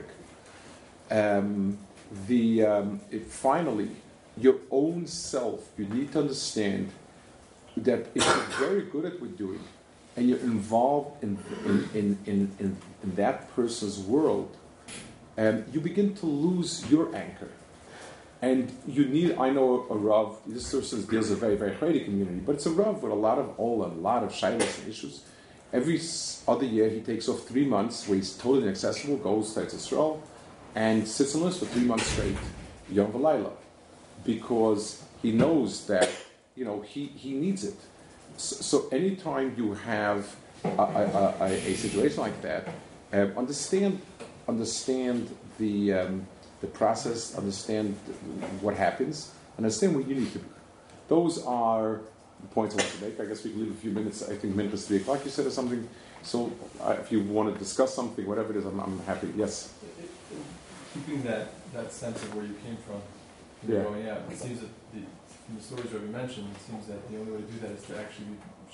Um, the um, it, finally, your own self, you need to understand that if you're very good at what you're doing, and you're involved in in, in, in, in, in that person's world, um, you begin to lose your anchor. And you need, I know a Rav, this person deals with a very, very Haredi community, but it's a Rav with a lot of ola, a lot of shaylas and issues. Every other year he takes off three months where he's totally inaccessible, goes to Israel, and sits on this for three months straight, Yom V'Layla, because he knows that, you know, he, he needs it. So, so anytime you have a, a, a, a situation like that, uh, understand understand the um, the process, understand what happens, understand where you need to be. Those are the points I want to make. I guess we can leave a few minutes. I think minutes three o'clock you said or something. So uh, if you want to discuss something, whatever it is, I'm, I'm happy. Yes. Keeping that, that sense of where you came from, when yeah. you're going out, it seems that the, from the stories that we mentioned, it seems that the only way to do that is to actually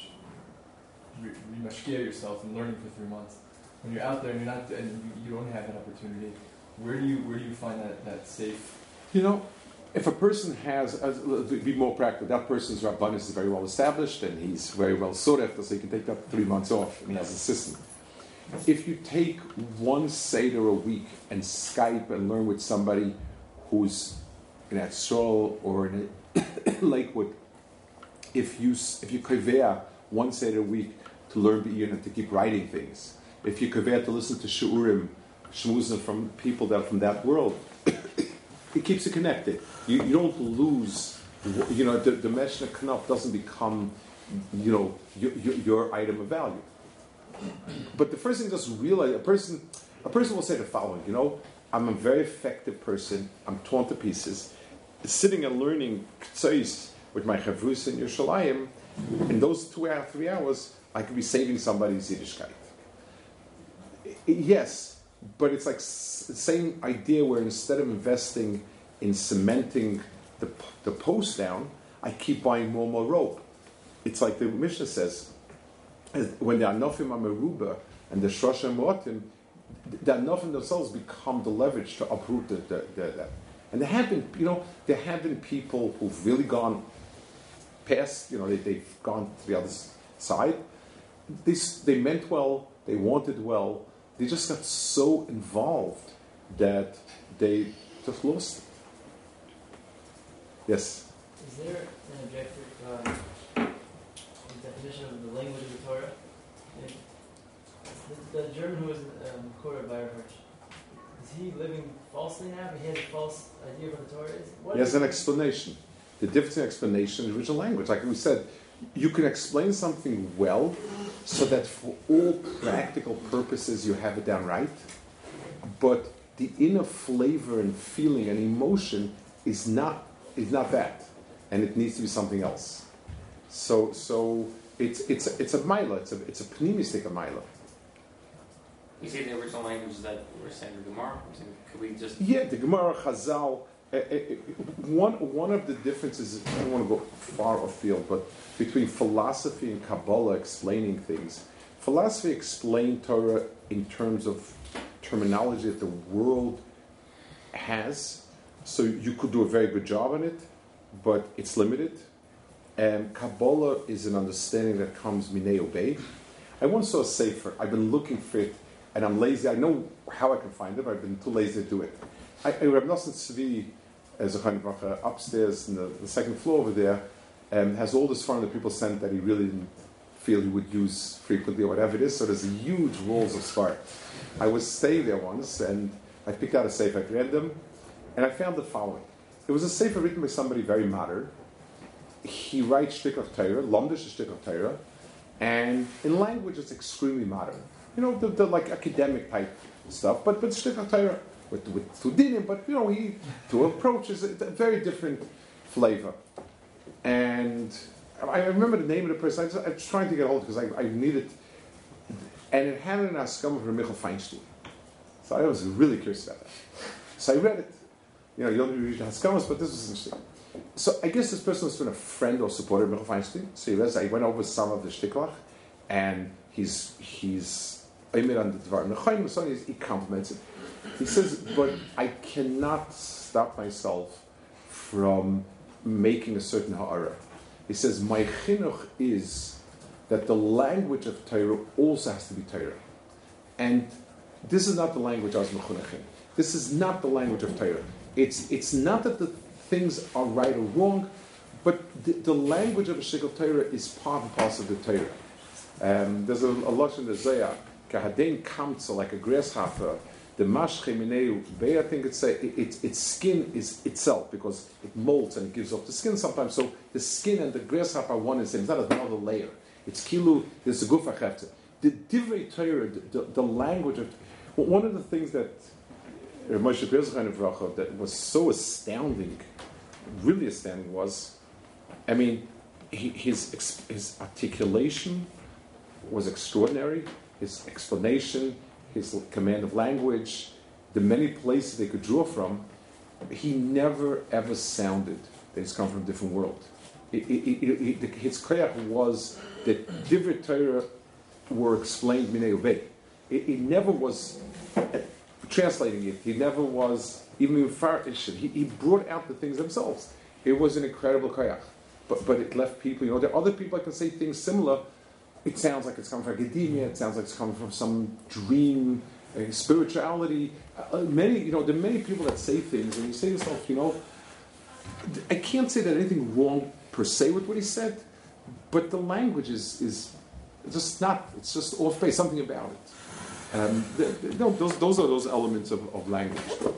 re-mashkia re- yourself and learning for three months. When you're out there and you're not, and you, you don't have that opportunity, where do you where do you find that, that safe? You know, if a person has, uh, to be more practical, that person's rabbanus is very well established and he's very well sought after, so he can take that three months off and he has a system. If you take one Seder a week and Skype and learn with somebody who's in Atzol or in Lakewood, if you if you kaveh one Seder a week to learn Be'iyun and to keep writing things, if you kaveh to listen to Shu'urim, Shmuzim from people that are from that world, it keeps you connected. You, you don't lose, you know, the, the Meshna Knop doesn't become, you know, your, your, your item of value. But the first thing just realize, a person, a person will say the following, you know, I'm a very effective person. I'm torn to pieces. Sitting and learning ktsois with my chavrus in Yerushalayim, in those two or three hours, I could be saving somebody's Yiddishkeit. Yes, but it's like the same idea where instead of investing in cementing the, the post down, I keep buying more and more rope. It's like the Mishnah says, when the Anofim are Meruba and the Shrosh and Moatim, the Anofim themselves become the leverage to uproot the, the, the, the. And there have been, you know, there have been people who've really gone past, you know, they, they've gone to the other side. They, they meant well, they wanted well, they just got so involved that they just lost it. Yes? Is there an objective uh, definition of the language of the Torah? It, the, the German who was um, quoted by Hirsch, is he living falsely now? He has a false idea of what the Torah is? What he has is an it? explanation. The difference in explanation is original language. Like we said, you can explain something well so that for all practical purposes you have it down right, but the inner flavor and feeling and emotion is not is not that, and it needs to be something else. So so it's it's a, it's a mila, it's a it's a pneumistic mila. You say the original language that we're saying the Gemara. Could we just Yeah, the Gemara, Chazal. Uh, uh, one one of the differences, I don't want to go far afield, but between philosophy and Kabbalah explaining things, philosophy explained Torah in terms of terminology that the world has, so you could do a very good job on it, but it's limited. And Kabbalah is an understanding that comes minei obey. I once saw a sefer. I've been looking for it, and I'm lazy. I know how I can find it, but I've been too lazy to do it. I, I Reb Nosson Tzvi, as a upstairs in the, the second floor over there, um, has all this fun that people sent that he really didn't feel he would use frequently or whatever it is. So there's a huge rolls of Sfar. I was staying there once, and I picked out a sefer at random, and I found the following. It was a sefer written by somebody very modern. He writes shtick of Torah, Lomdish shtick of Torah, and in language it's extremely modern. You know, the, the like academic type stuff, but but shtick of Torah with with Tudinim, but you know, he to approach is a, a very different flavor. And I remember the name of the person. I, just, I was trying to get hold because I, I needed, and it had an askam of Michael Feinstein. So I was really curious about that. So I read it. You know, you don't read the Haskamas, but this was interesting. So I guess this person has been a friend or supporter of Michael Feinstein. So he read, I went over some of the shtiklach, and he's he's Omer on the Dvar Nechaim, so he compliments it. He says, but I cannot stop myself from making a certain ha'ara. He says, my chinuch is that the language of Torah also has to be Torah. And this is not the language I was mechunach in. This is not the language of Torah. It's it's not that the things are right or wrong, but the, the language of a shikl Torah is part and parcel of the Torah. Um, there's a, a lot in the Zohar, kahadein kamtza, like a grasshopper, the mashche mineu, I think it's a, it, it, its skin is itself, because it molds and it gives off the skin sometimes. So the skin and the grasshopper are one and the same. It's not another layer. It's kilu, there's a gufa chefte. The divrei Torah, the, the, the language of, one of the things that Moshe Pirzach that was so astounding, really astounding, was, I mean, he, his his articulation was extraordinary. His explanation, his command of language, the many places they could draw from, he never ever sounded that he's come from a different world. It, it, it, it, his koyach was that divrei Torah were explained minei ubei. It, it never was uh, translating it. He never was even mefarish it. He, he brought out the things themselves. It was an incredible koyach. But but it left people, you know, there are other people that can say things similar. It sounds like it's coming from academia. It sounds like it's coming from some dream, uh, spirituality. Uh, many, you know, there are many people that say things, and you say to yourself, you know, I can't say that anything wrong per se with what he said, but the language is is just not. It's just off base. Something about it. Um, the, the, no, those those are those elements of, of language.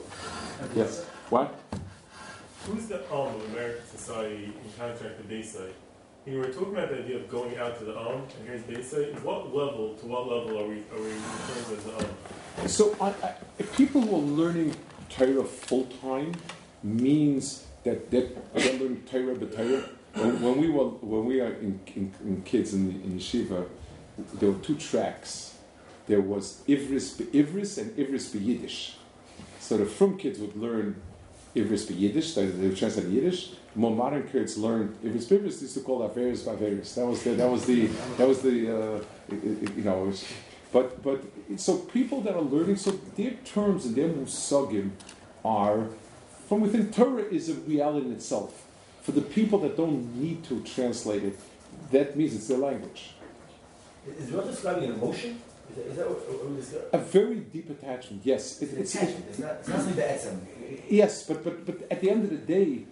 Yes. What? Who's the Om of American society in contract to Bayside? You were talking about the idea of going out to the Om, and here's Bayside. What level, to what level are we are we in terms of the Om? So I, I, if people who are learning Torah full time means that they're, they're learning Torah b'Torah. When, when we were when we are in, in, in kids in, in yeshiva, there were two tracks. There was Ivris be'Ivris and Ivris be'Yiddish. So the frum kids would learn Ivris be'Yiddish, they would translate Yiddish. More modern kids learned Ivris be'Ivris. They used to call that Averis ba'Averis. That was the that was the that was the uh, you know. It was, but but so people that are learning, so their terms and their musagim are from within. Torah is a reality in itself. For the people that don't need to translate it, that means it's their language. Is what describing an emotion? Is that, is that what, what we describe? A very deep attachment, yes. It, It's it's, attachment. It's not, it's not something that etzem. yes, but, but but at the end of the day,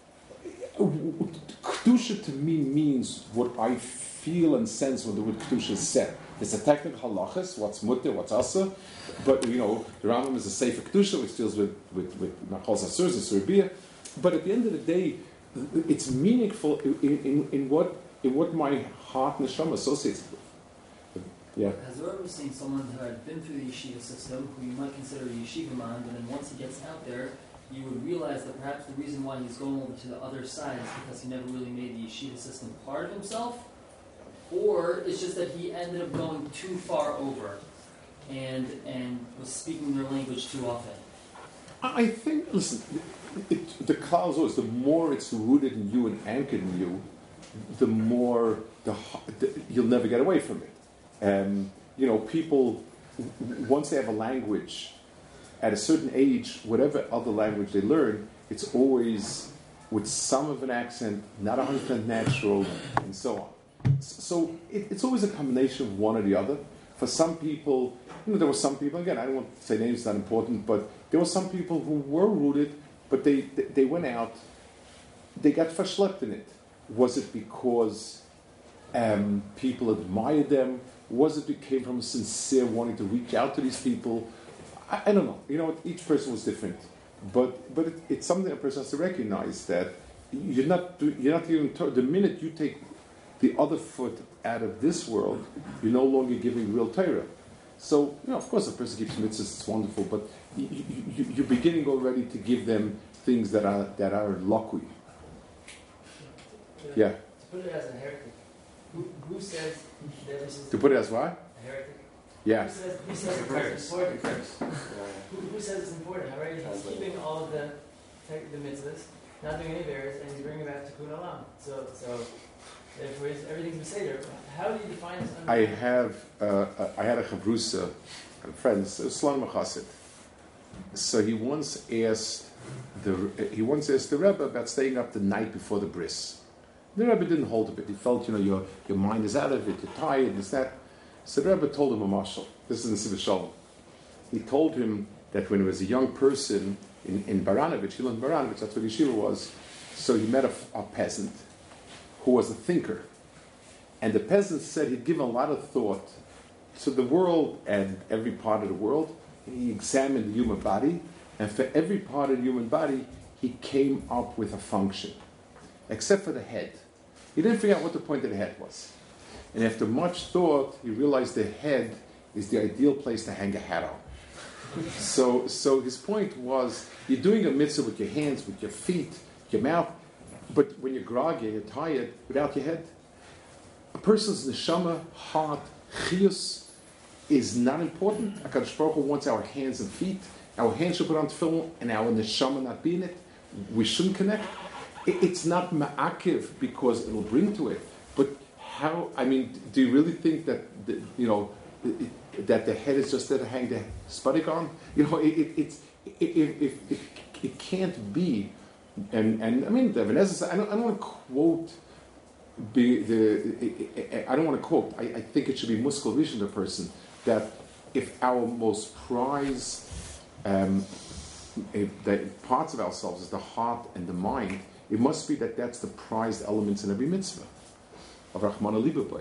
Kedusha to me means what I feel and sense when the word Kedusha is said. It's a technical halachas, what's mutter, what's asa, but you know, the Rambam is a sefer Kedusha, which deals with with with Machal Zasurs and Surbia. But at the end of the day, it's meaningful in, in, in what in what my heart neshama associates with. Yeah. As Rebbe was saying, someone who had been through the yeshiva system, who you might consider a yeshiva man, but then once he gets out there, you would realize that perhaps the reason why he's going over to the other side is because he never really made the yeshiva system part of himself, or it's just that he ended up going too far over and and was speaking their language too often. I think, listen, it, it, the klal is always, the more it's rooted in you and anchored in you, the more the, the you'll never get away from it. Um, you know, people, once they have a language, at a certain age, whatever other language they learn, it's always with some of an accent, not one hundred percent natural, and so on. So it, it's always a combination of one or the other. For some people, you know, there were some people, again, I don't want to say names, it's not important, but there were some people who were rooted, but they, they, they went out, they got verschlepped in it. Was it because um, people admired them? Was it it came from a sincere wanting to reach out to these people? I, I don't know. You know, each person was different. But but it, it's something a person has to recognize that you're not you're not even the minute you take the other foot out of this world, you're no longer giving real Torah. So, you know, of course, a person keeps mitzvahs, it's wonderful, but you, you, you're beginning already to give them things that are that are lakui. Yeah. To put it as a heretic, who, who says that this is To put it as what? a heretic? Yeah. Who says, who says it's important? Who, who says it's important? All right, he's keeping all of the the mitzvahs, not doing any errors, and he's bringing back tikkun olam. So, so therefore, everything's beseder. How do you define this? I have uh, I had a chavrusa, a friend, Sloan Machasid. So he once asked the he once asked the Rebbe about staying up the night before the bris. The Rebbe didn't hold of it. He felt, you know, your your mind is out of it, you're tired, this that. So the Rebbe told him a mashal. This is in Sivir Shalom. He told him that when he was a young person in, in Baranovich, he learned Baranovich, that's what yeshiva was. So he met a, a peasant who was a thinker. And the peasant said he'd given a lot of thought to the world and every part of the world. He examined the human body, and for every part of the human body, he came up with a function, except for the head. He didn't figure out what the point of the head was. And after much thought, he realized the head is the ideal place to hang a hat on. so, so his point was, you're doing a mitzvah with your hands, with your feet, your mouth, but when you're groggy, you're tired, without your head. A person's neshama, heart, chiyus, is not important. HaKadosh Baruch Hu wants our hands and feet. Our hands should put on tefillin, and our neshama not be in it. We shouldn't connect. It's not ma'akiv because it'll bring to it. But how, I mean, do you really think that, the, you know, it, that the head is just there to hang the spudik on? You know, it, it, it's, it, it, it, it, it can't be. And, and I mean, the Ebenezer, I don't, I don't want to quote be the, I don't want to quote, I, I think it should be muskal vision the person, that if our most prized um, if the parts of ourselves is the heart and the mind, it must be that that's the prized elements in every mitzvah of Rahman al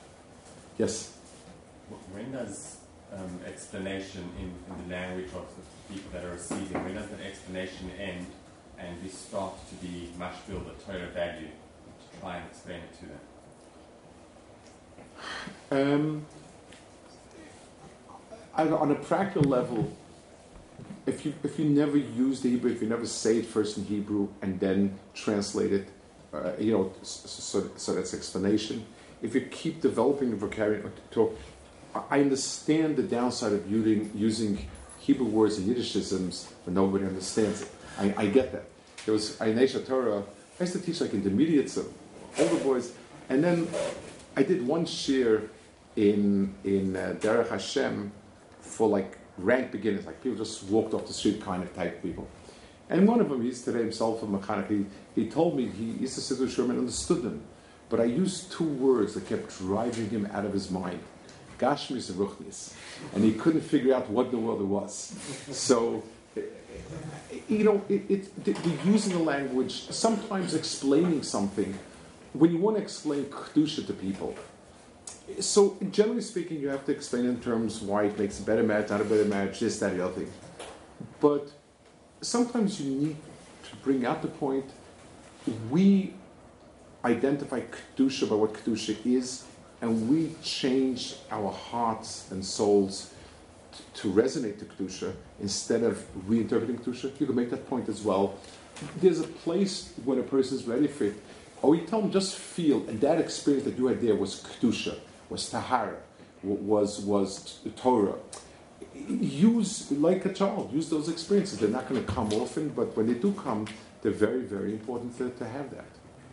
Yes? When does um, explanation in, in the language of the people that are receiving, when does that explanation end and we start to be much build a Torah value to try and explain it to them? Um, I, on a practical level, if you if you never use the Hebrew, if you never say it first in Hebrew and then translate it, uh, you know, so, so that's explanation. If you keep developing the vocabulary, talk, I understand the downside of using using Hebrew words and Yiddishisms when nobody understands it. I, I get that. There was in Aisha Torah. I used to teach like intermediate, so older boys, and then I did one shir in in uh, Derech Hashem for like rank beginners, like people just walked off the street kind of type people. And one of them, he's today himself a mechanic, he, he told me he used to sit with Sherman and understood them. But I used two words that kept driving him out of his mind. Gashmis and Ruchnis. And he couldn't figure out what in the world it was. So, you know, it, it, the, the using the language, sometimes explaining something, when you want to explain Kedusha to people, so generally speaking, you have to explain in terms why it makes a better match, not a better match, this, that, the other thing. But sometimes you need to bring out the point, we identify Kedusha by what Kedusha is, and we change our hearts and souls t- to resonate to Kedusha instead of reinterpreting Kedusha. You can make that point as well. There's a place when a person is ready for it. Or you tell them, just feel, and that experience that you had there was Kedusha, was Tahara, was, was Torah. Use, like a child, use those experiences. They're not going to come often, but when they do come, they're very, very important to, to have that.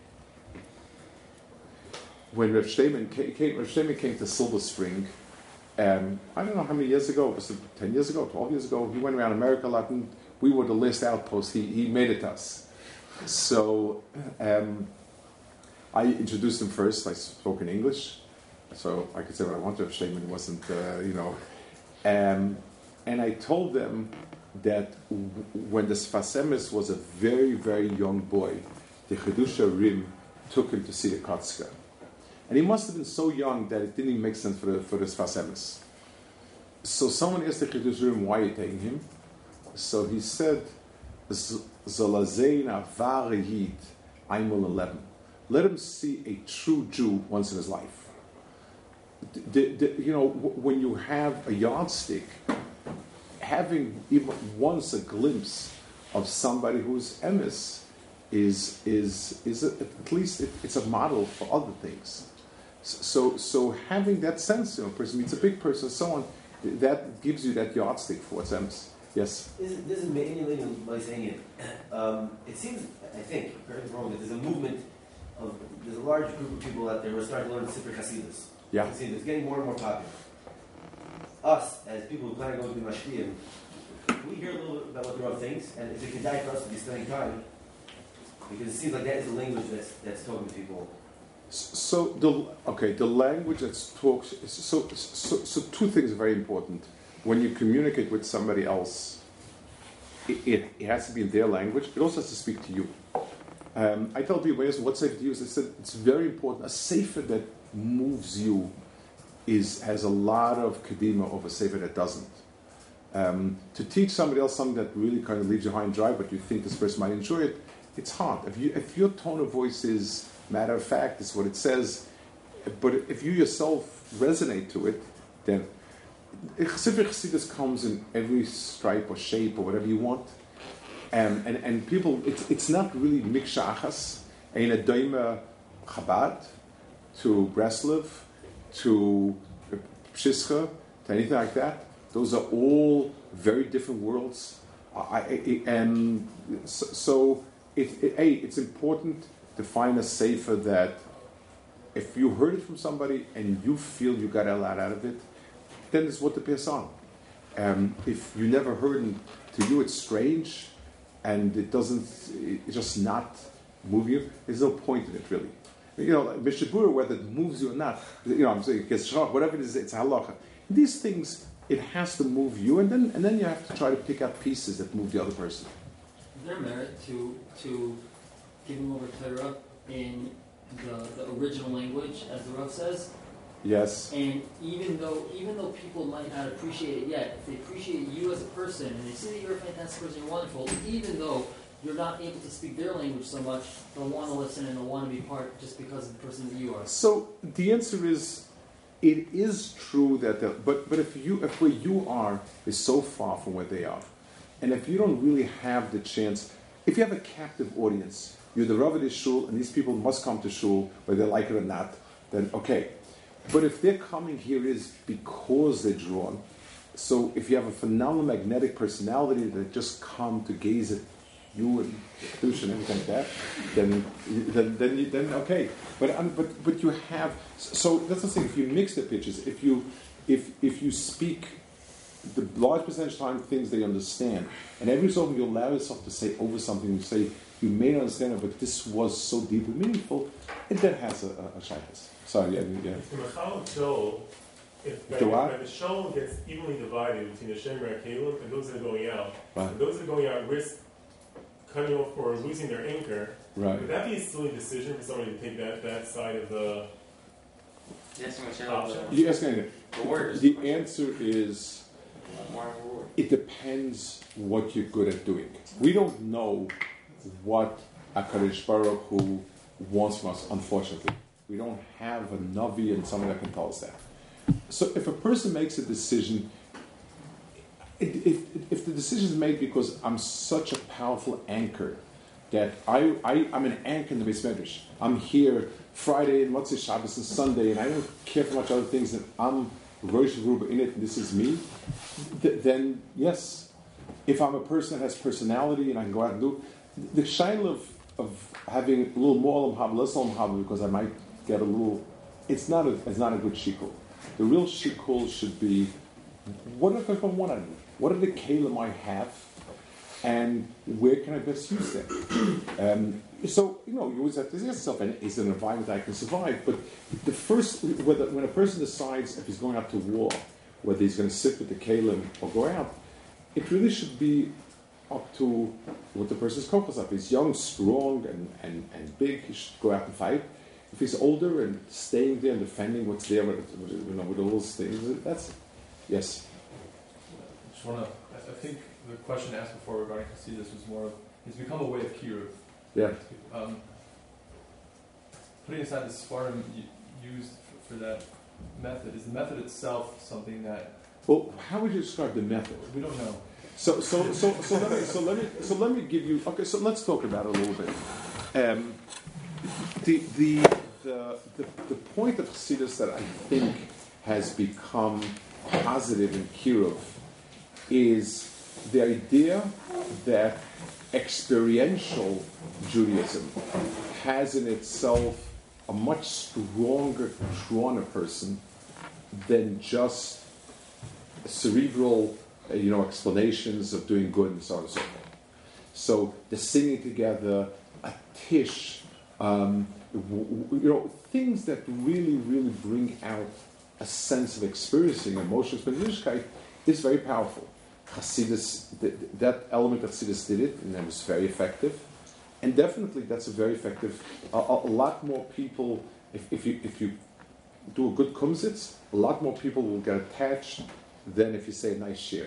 When Rav Shleiman came, Rav Shleiman came to Silver Spring, um, I don't know how many years ago, was it ten years ago, twelve years ago, he went around America a lot, and we were the last outpost. He, he made it to us. So um, I introduced him first. I spoke in English, so I could say what I wanted. Rav Shleiman wasn't, uh, you know. Um, and I told them that w- when the Sfas Emes was a very, very young boy, the Chedusha Rim took him to see the Kotzka. And he must have been so young that it didn't even make sense for the, for the Sfas Emes. So someone asked the Chedusha Rim, why are you taking him? So he said, Zolazein avar yid aimul eleven. Let him see a true Jew once in his life. The, the, you know, w- when you have a yardstick, having even once a glimpse of somebody who's emes is is is a, at least it, it's a model for other things. So so having that sense, you know, a person meets a big person, so on, that gives you that yardstick for what's emes. Yes. This is, this is mainly by saying it. Um, it seems, I think, correct me if I'm wrong, that there's a movement of there's a large group of people out there who are starting to learn Sifrei Hasidus. Yeah. It's getting more and more popular. Us, as people who plan to go to the Mashpiyim, we hear a little bit about what the Rav thinks, and it's a kedai for us to be spending time, because it seems like that is the language that's that's talking to people. So the okay, the language that's talks. So so so two things are very important. When you communicate with somebody else, it, it, it has to be in their language. It also has to speak to you. Um, I tell people, what sefer to use? I said it's very important. A sefer that moves you is has a lot of kedima over a sefer that doesn't. Um, to teach somebody else something that really kind of leaves you high and dry, but you think this person might enjoy it, it's hard. If you if your tone of voice is matter of fact, it's what it says, but if you yourself resonate to it, then Sifrei Hasidus comes in every stripe or shape or whatever you want. Um, and, and people, it's, it's not really miksha achas, ein a doima Chabad, to Breslov, to Pshischa, to anything like that. Those are all very different worlds. I, I, and so, so it, it, A, it's important to find a sefer that if you heard it from somebody and you feel you got a lot out of it, then it's what to pass on. Um, if you never heard it, to you it's strange, and it doesn't, it's just not move you, there's no point in it really. You know, Mishabura, whether it moves you or not, you know, I'm saying, whatever it is, it's halacha. These things, it has to move you, and then and then you have to try to pick up pieces that move the other person. Is there merit to to giving over Torah in the, the original language, as the Rav says? Yes. And even though even though people might not appreciate it yet, if they appreciate you as a person and they see that you're a fantastic person, you're wonderful, even though you're not able to speak their language so much, they'll want to listen and they'll want to be part just because of the person that you are. So the answer is, it is true that, the, but but if you if where you are is so far from where they are, and if you don't really have the chance, if you have a captive audience, you're the Rav of this shul, and these people must come to shul whether they like it or not, then okay. But if they're coming here is because they're drawn, so if you have a phenomenal magnetic personality that just come to gaze at you and Kedusha and everything like that, then then then, you, then okay. But um, but but you have so that's the thing. If you mix the pitches, if you if if you speak the large percentage of time things they understand, and every so often you allow yourself to say over something, you say you may not understand it, but this was so deeply meaningful, and that has a, a, a shyness. Sorry, yeah, yeah. If the Machal Shoal, if The what? when the shoal gets evenly divided between the Shemer Kalim and those that are going out, Right. and those that are going out risk cutting off or losing their anchor, Right. would that be a silly decision for somebody to take that, that side of the Yes, Michelle, option? You ask me the word is the answer is more reward. it depends what you're good at doing. We don't know what HaKadosh Baruch Hu wants from us, unfortunately. We don't have a Navi and someone that can tell us that. So if a person makes a decision, if, if, if the decision is made because I'm such a powerful anchor that I, I, I'm an anchor in the Beis Medrash. I'm here Friday and Motzei Shabbos and Sunday, and I don't care for much other things, and I'm Rosh Ruba in it, and this is me, th- then yes. If I'm a person that has personality and I can go out and do, the shaila of, of having a little more Olam Haba, less Olam Haba, because I might get a little, it's not a, it's not a good shikul. The real shikul should be, what do I want out of it? What are the kalim I have? And where can I best use them? Um, so, you know, you always have to ask yourself, and is it an environment I can survive? But the first, whether, when a person decides if he's going out to war, whether he's going to sit with the kalim or go out, it really should be up to what the person's kochas up. If he's young, strong, and, and, and big, he should go out and fight. If he's older and staying there and defending what's there with, with, you know, with all those things, that's it. Yes. I just want to, I think the question asked before regarding Hasidus was more of, it's become a way of kiruv. Yeah. Um, putting aside the svarim used for, for that method, is the method itself something that Well, how would you describe the method? we don't know? So, so, so, so let me, so let me, so let me give you. Okay, so let's talk about it a little bit. Um, the, the, the, the, the point of Chassidus that I think has become positive in Kirov is the idea that experiential Judaism has in itself a much stronger drawn a person than just cerebral, uh, you know, explanations of doing good and so on and so forth. So the singing together, a tish, um, w- w- you know, things that really, really bring out a sense of experiencing emotional experience is very powerful. Hasidus, th- that element of Hasidus did it, and that was very effective. And definitely, that's a very effective. A, a, a lot more people, if, if you if you do a good kumsitz, a lot more people will get attached than if you say a nice share.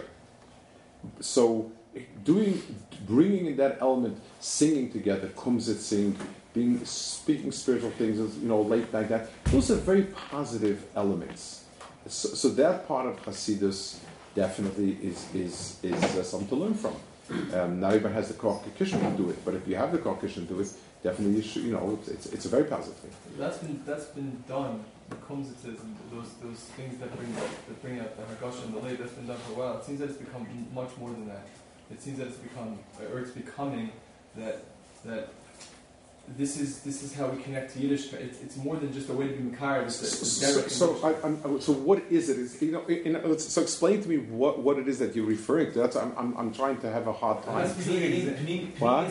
So, doing, bringing in that element, singing together, kumsitz sing, being speaking spiritual things, you know, late like that. Those are very positive elements. So, so that part of Hasidus definitely is is is uh, something to learn from. Um, not everybody has the Korkishan to do it, but if you have the Korkishan to do it, definitely you should. You know, it's, it's it's a very positive thing. That's been that's been done. The kumsitzes and those those things that bring that bring out the hagash and the late. That's been done for a while. It seems that it's become much more than that. It seems that it's become, or it's becoming, that that this is this is how we connect to Yiddish. It's, it's more than just a way to be Makar. It's a, it's So, so, I, I'm, so what is it? Is you know? In, in, so explain to me what, what it is that you're referring to. That's I'm I'm, I'm trying to have a hard time. What?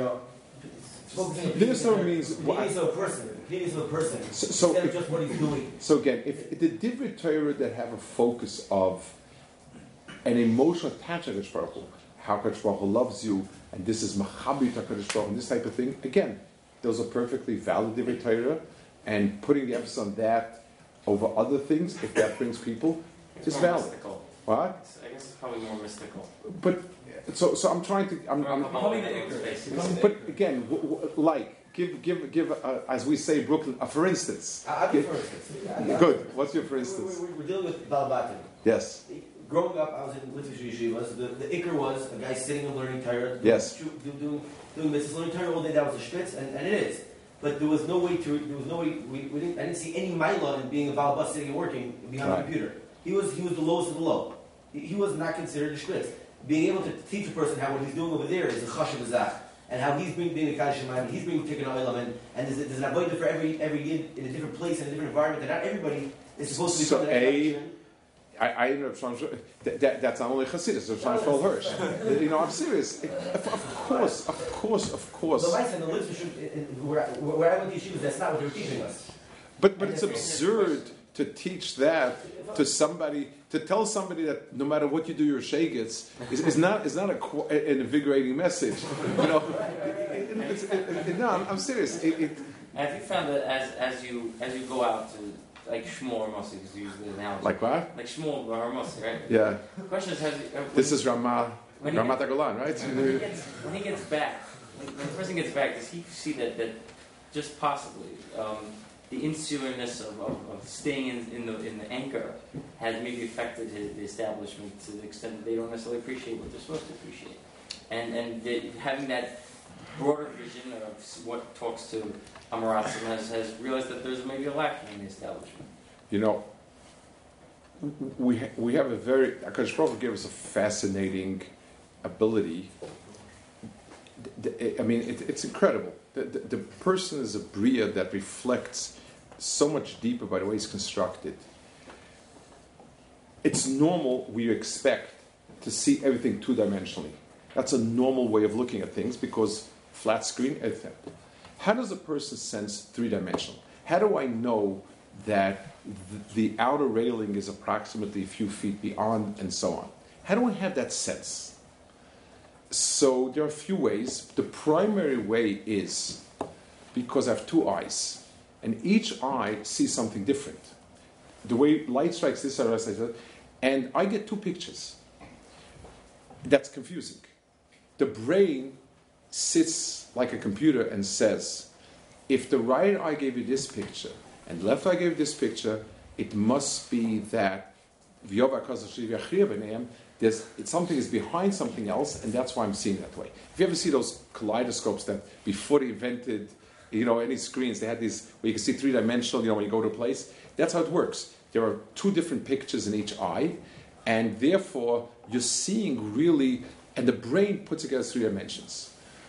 Pneumis means what? Pneumis of a person. Pneumis of a person. So, so Instead if, of just what he's doing. So again, if, if the Divrei Torah that have a focus of an emotional attachment to HaKadosh Baruch Hu, how HaKadosh Baruch Hu loves you, and this is Machabit HaKadosh Baruch Hu, and this type of thing, again, those are perfectly valid Divrei Torah, and putting the emphasis on that over other things, if that brings people, It's is more valid. mystical. What? It's, I guess it's probably more mystical. But so so I'm trying to I'm, I'm More Kabbalah in those spaces. but again, w- w- like give, give, give. Uh, as we say, in Brooklyn. Uh, for instance. I'll give for instance. I- I- Good. What's your for instance? we- we- We're dealing with Balabatim. Yes. Growing up, I was in Litvish yeshivas. The, the ikr was a guy sitting and learning Torah. Yes. Doing, doing, doing mitzvahs, learning Torah all day. That was a shpitz, and, and it is. But there was no way to. There was no way. We, we didn't. I didn't see any milah in being a balabas sitting and working behind Right. a computer. He was. He was the lowest of the low. He, he was not considered a shpitz. Being able to teach a person how what he's doing over there is a chashav azach, and how he's being being a kaddish shemayim, he's being taken oilam, and and there's, there's an avodah for every every yid in a different place in a different environment. And not everybody is supposed to be. So from that A- direction. I, I know that, that, that's not only Chassidus, it's Shmuel Hirsch. You know, I'm serious. Of, of course, of course, of course. The life and the lives where, where I went to yeshivas, that's not what they were teaching us. But but it's absurd to teach that to somebody, to tell somebody that no matter what you do, you're shagets, is, is not is not a, qu- an invigorating message. You know, it, it, it's, it, it, no, I'm, I'm serious. It, it, And have you found that as as you as you go out to like Shmuel or Moshe, because you use the analogy, like what? like Shmuel or Moshe, right? Yeah. The question is, has uh, when, This is Ramah, when he Ramat gets- Agolan, right? when he gets when he gets back, when when the person gets back, does he see that that just possibly um, the insularness of, of, of staying in, in the in the anchor has maybe affected his, the establishment to the extent that they don't necessarily appreciate what they're supposed to appreciate, and and the, having that broader vision of what talks to Amaratzim has, has realized that there's maybe a lack in the establishment. You know, we ha- we have a very Hakadosh Baruch Hu gave us a fascinating ability. D- d- I mean, it, it's incredible. The, the, the person is a bria that reflects so much deeper by the way he's constructed. It's normal. We expect to see everything two-dimensionally. That's a normal way of looking at things because flat screen, everything. How does a person sense three-dimensional? How do I know that the, the outer railing is approximately a few feet beyond and so on? How do I have that sense? So there are a few ways. The primary way is because I have two eyes, and each eye sees something different. The way light strikes this side, this side, and I get two pictures. That's confusing. The brain sits like a computer and says, if the right eye gave you this picture and the left eye gave you this picture, it must be that there's it's something is behind something else, and that's why I'm seeing that way. If you ever see those kaleidoscopes that before they invented, you know, any screens, they had these where you can see three-dimensional, you know, when you go to a place. That's how it works. There are two different pictures in each eye, and therefore you're seeing really, and the brain puts together three dimensions.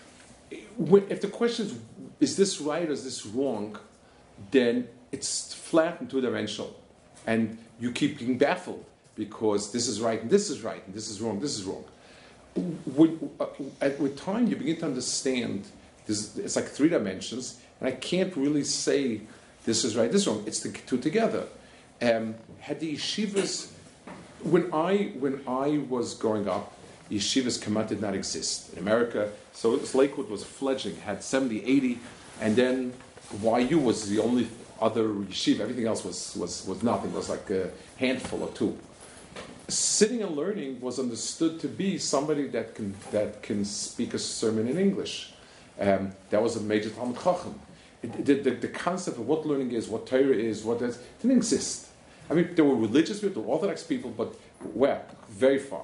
If the question is, is this right or is this wrong, then it's flat and two-dimensional. And you keep being baffled because this is right and this is right and this is wrong, this is wrong. With, uh, with time, you begin to understand this, it's like three dimensions, and I can't really say this is right, this is wrong. It's the two together. Um, had the yeshivas, when I when I was growing up, yeshivas Kamat did not exist in America. So it was, Lakewood was fledgling, had seventy, eighty, and then Y U was the only other yeshiva. Everything else was, was, was nothing. It was like a handful or two. Sitting and learning was understood to be somebody that can that can speak a sermon in English. Um, that was a major Talmud Chacham. It, the, the, the concept of what learning is, what Torah is, what that didn't exist. I mean, there were religious people, there were Orthodox people, but where? Very far.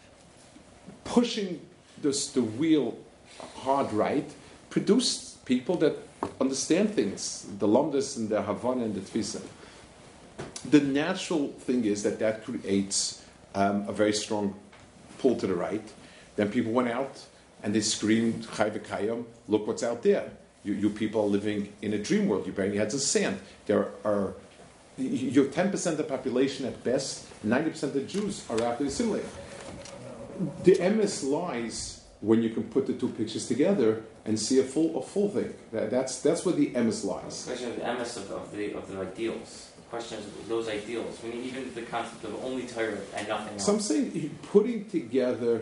Pushing this, the wheel hard right produced people that understand things, the Lomdus and the Havana and the Tfisa. The natural thing is that that creates um, a very strong pull to the right. Then people went out and they screamed, Chai v'kayim, look what's out there. You, you people are living in a dream world. You're burying your heads in sand. There are, you're ten percent of the population at best, ninety percent of the Jews are rapidly assimilated. The M S lies when you can put the two pictures together and see a full a full thing. That, that's that's where the M S lies. The question of the M S of, of the of the ideals. The question is those ideals. I mean, even the concept of only Torah and nothing else. So I'm saying putting together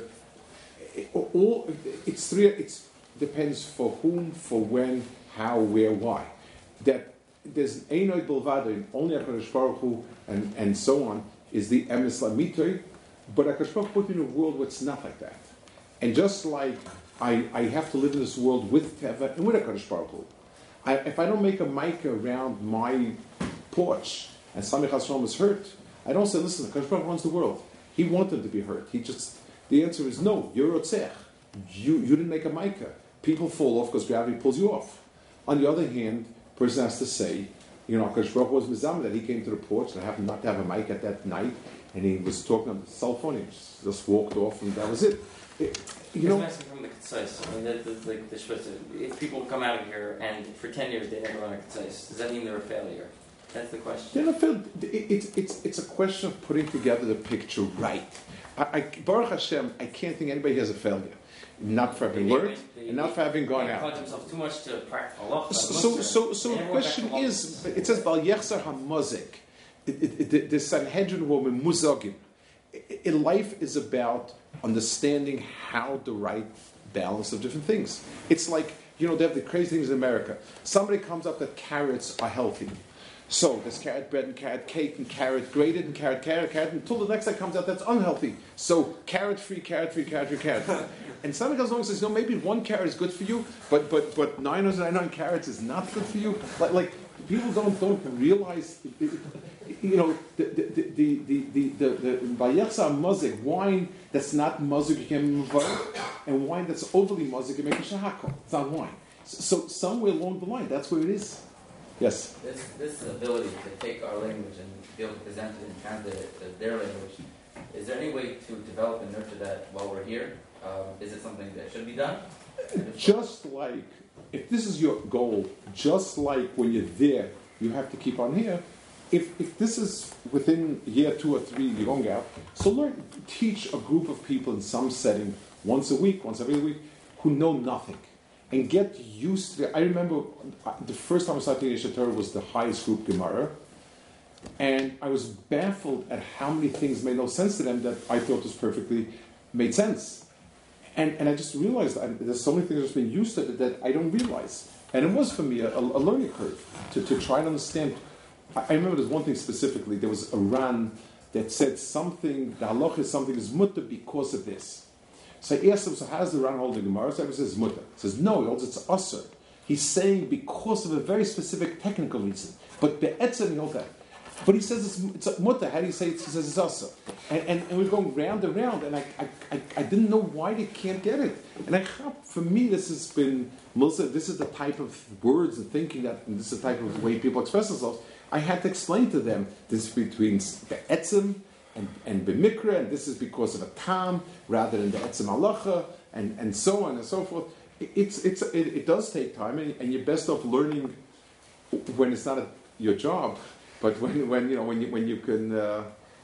all it's three. It's depends for whom, for when, how, where, why. That there's Einoi Bilvado, only HaKadosh Baruch Hu, and and so on is the emes lamitoi, but HaKadosh Baruch Hu put in a world where it's not like that. And just like I, I have to live in this world with Teva and with HaKadosh Baruch Hu, I, if I don't make a mic around my porch and somebody Chassidus is hurt, I don't say, listen, the Kadosh Baruch Hu runs the world. He wanted to be hurt. He just, the answer is no, you're Rotzech. You, you didn't make a mica. People fall off because gravity pulls you off. On the other hand, a person has to say, you know, Kadosh Baruch Hu was Mizam, that he came to the porch and happened not to have a mic at that night, and he was talking on the cell phone, he just, just walked off, and that was it. it you know, asking from the Ketzais. I mean, the, the, like the Shvitz, if people come out of here and for ten years they never run a Ketzais, does that mean they're a failure? That's the question. They're not fail- it, it's, it's, it's a question of putting together the picture right. I, I, Baruch Hashem, I can't think anybody has a failure. Not for having They- learned, they- and not for having gone They out. caught themselves too much to practical law. So, so, so the question is, it says, Bal Yechzer HaMazik. The Sanhedrin woman, Muzagim. In life is about understanding how the right balance of different things. It's like, you know, they have the crazy things in America. Somebody comes up that carrots are healthy. So there's carrot bread and carrot cake and carrot grated and carrot, carrot, carrot, until the next day comes out that's unhealthy. So carrot free, carrot free, carrot free, carrot free. And somebody comes along and says, no, maybe one carrot is good for you, but but but nine hundred ninety-nine carrots is not good for you. Like, like people don't don't realize, you know, the the the the the the the Bayetza muzik, wine that's not muzik you can move, and wine that's overly muzik you make a shahako. It's not wine. So somewhere along the line, that's where it is. Yes. This this ability to take our language and be able to present it and translate it to their language, is there any way to develop and nurture that while we're here? Um, is it something that should be done? Just like, if this is your goal, just like when you're there, you have to keep on here. If if this is within year two or three, you're going out, so learn, teach a group of people in some setting, once a week, once every week, who know nothing. And get used to it. I remember the first time I started Yeshiva Torah was the highest group Gemara, and I was baffled at how many things made no sense to them that I thought was perfectly made sense. And and I just realized I, there's so many things that's been used to it that I don't realize. And it was for me a, a learning curve to, to try to understand. I, I remember there's one thing specifically. There was a Ran that said something, the halach is something is mutter because of this. So I asked him, so how does the Ran hold the Gemara? So he says mutter. He says, no, he holds it's asur. He's saying because of a very specific technical reason. But be'etzem he holds that. But he says it's, it's a mutter. How do you say it? He says it's asur. And, and, and we're going round and round, and I, I, I, I didn't know why they can't get it. And I for me, this has been, this is the type of words and thinking that, and this is the type of way people express themselves. I had to explain to them this between be'etzem and, and b'mikra, and this is because of a tam rather than the etzem halacha, and, and so on and so forth. It, it's, it's, it, it does take time, and, and you're best off learning when it's not a, your job, but when, when you know when you when you can, uh,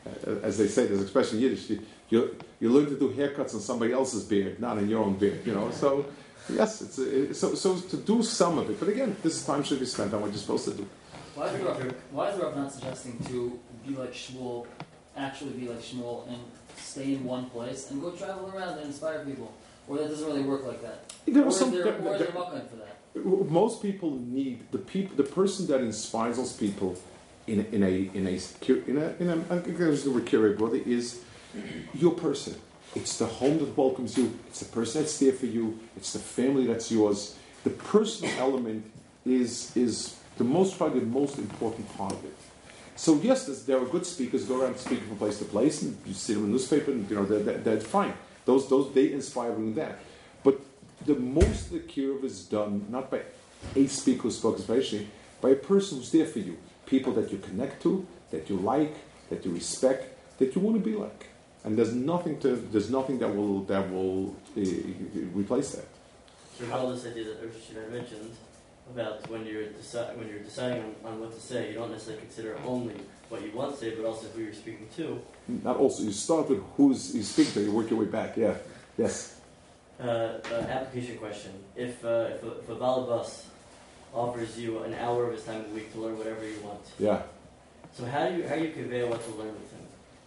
as they say, there's an expression in Yiddish, you, you you learn to do haircuts on somebody else's beard, not on your own beard. You know, so yes, it's it, so so to do some of it, but again, this time should be spent on what you're supposed to do. Why is the Rav, why is the Rav not suggesting to be like Shmuel, actually be like Shmuel, and stay in one place and go travel around and inspire people? Or that doesn't really work like that? There or was is some, there, there, or is there, there mucking for that? Most people need the people, the person that inspires those people in in a in a in a in a, I'm going to use the word kirei brother is your person. It's the home that welcomes you. It's the person that's there for you. It's the family that's yours. The personal element is is the most probably the most important part of it. So yes, there are good speakers go around speaking from place to place, and you see them in the newspaper, and you know they're, they're, they're fine. Those those they inspire in that. But the most of the kiruv is done not by a speaker who spoke especially, by a person who's there for you. People that you connect to, that you like, that you respect, that you want to be like. And there's nothing to there's nothing that will that will uh, replace that. So all this idea that Rosh mentioned about when you're deci- when you're deciding on, on what to say, you don't necessarily consider only what you want to say, but also who you're speaking to. Not also, you start with who's you speak to, you work your way back. Yeah, yes. Uh, uh, application question: If uh, if, a, if a balabas offers you an hour of his time a week to learn whatever you want, Yeah. so how do you how do you convey what to learn with him?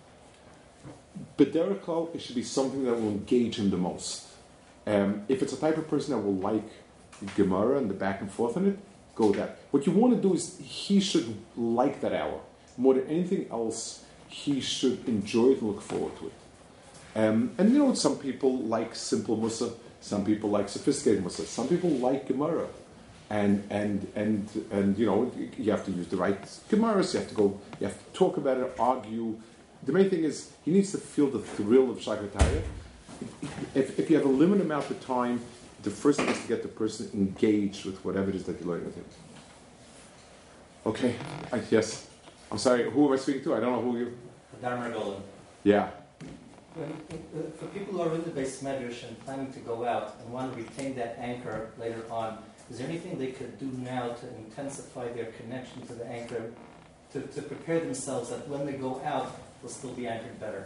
But Derek Cole, it should be something that will engage him the most. Um, if it's a type of person that will like Gemara and the back and forth on it, go with that. What you want to do is he should like that hour. More than anything else, he should enjoy it and look forward to it. Um, and you know, some people like simple Musa, some people like sophisticated Musa, some people like Gemara. and and and and you know you have to use the right gemaras. You have to go. You have to talk about it, argue. The main thing is he needs to feel the thrill of Shakataya. If, if you have a limited amount of time, the first thing is to get the person engaged with whatever it is that you're learning with him. Okay. I, yes. I'm sorry. Who am I speaking to? I don't know who you. Dharma Golan. Yeah. When, uh, for people who are in the base medrash and planning to go out and want to retain that anchor later on, is there anything they could do now to intensify their connection to the anchor, to, to prepare themselves that when they go out, they'll still be anchored better?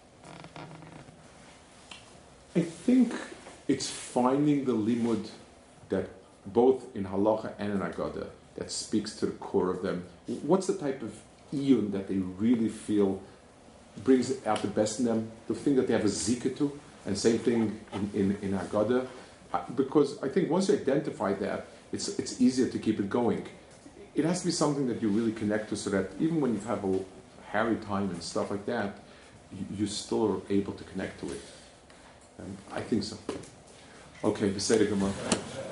I think it's finding the limud that both in halacha and in agada that speaks to the core of them. What's the type of iyun that they really feel brings out the best in them? The thing that they have a zika to, and same thing in, in, in agada. Because I think once you identify that, it's it's easier to keep it going. It has to be something that you really connect to, so that even when you have a hairy time and stuff like that, you, you still are able to connect to it. And I think so. Okay, Beseder Gemara.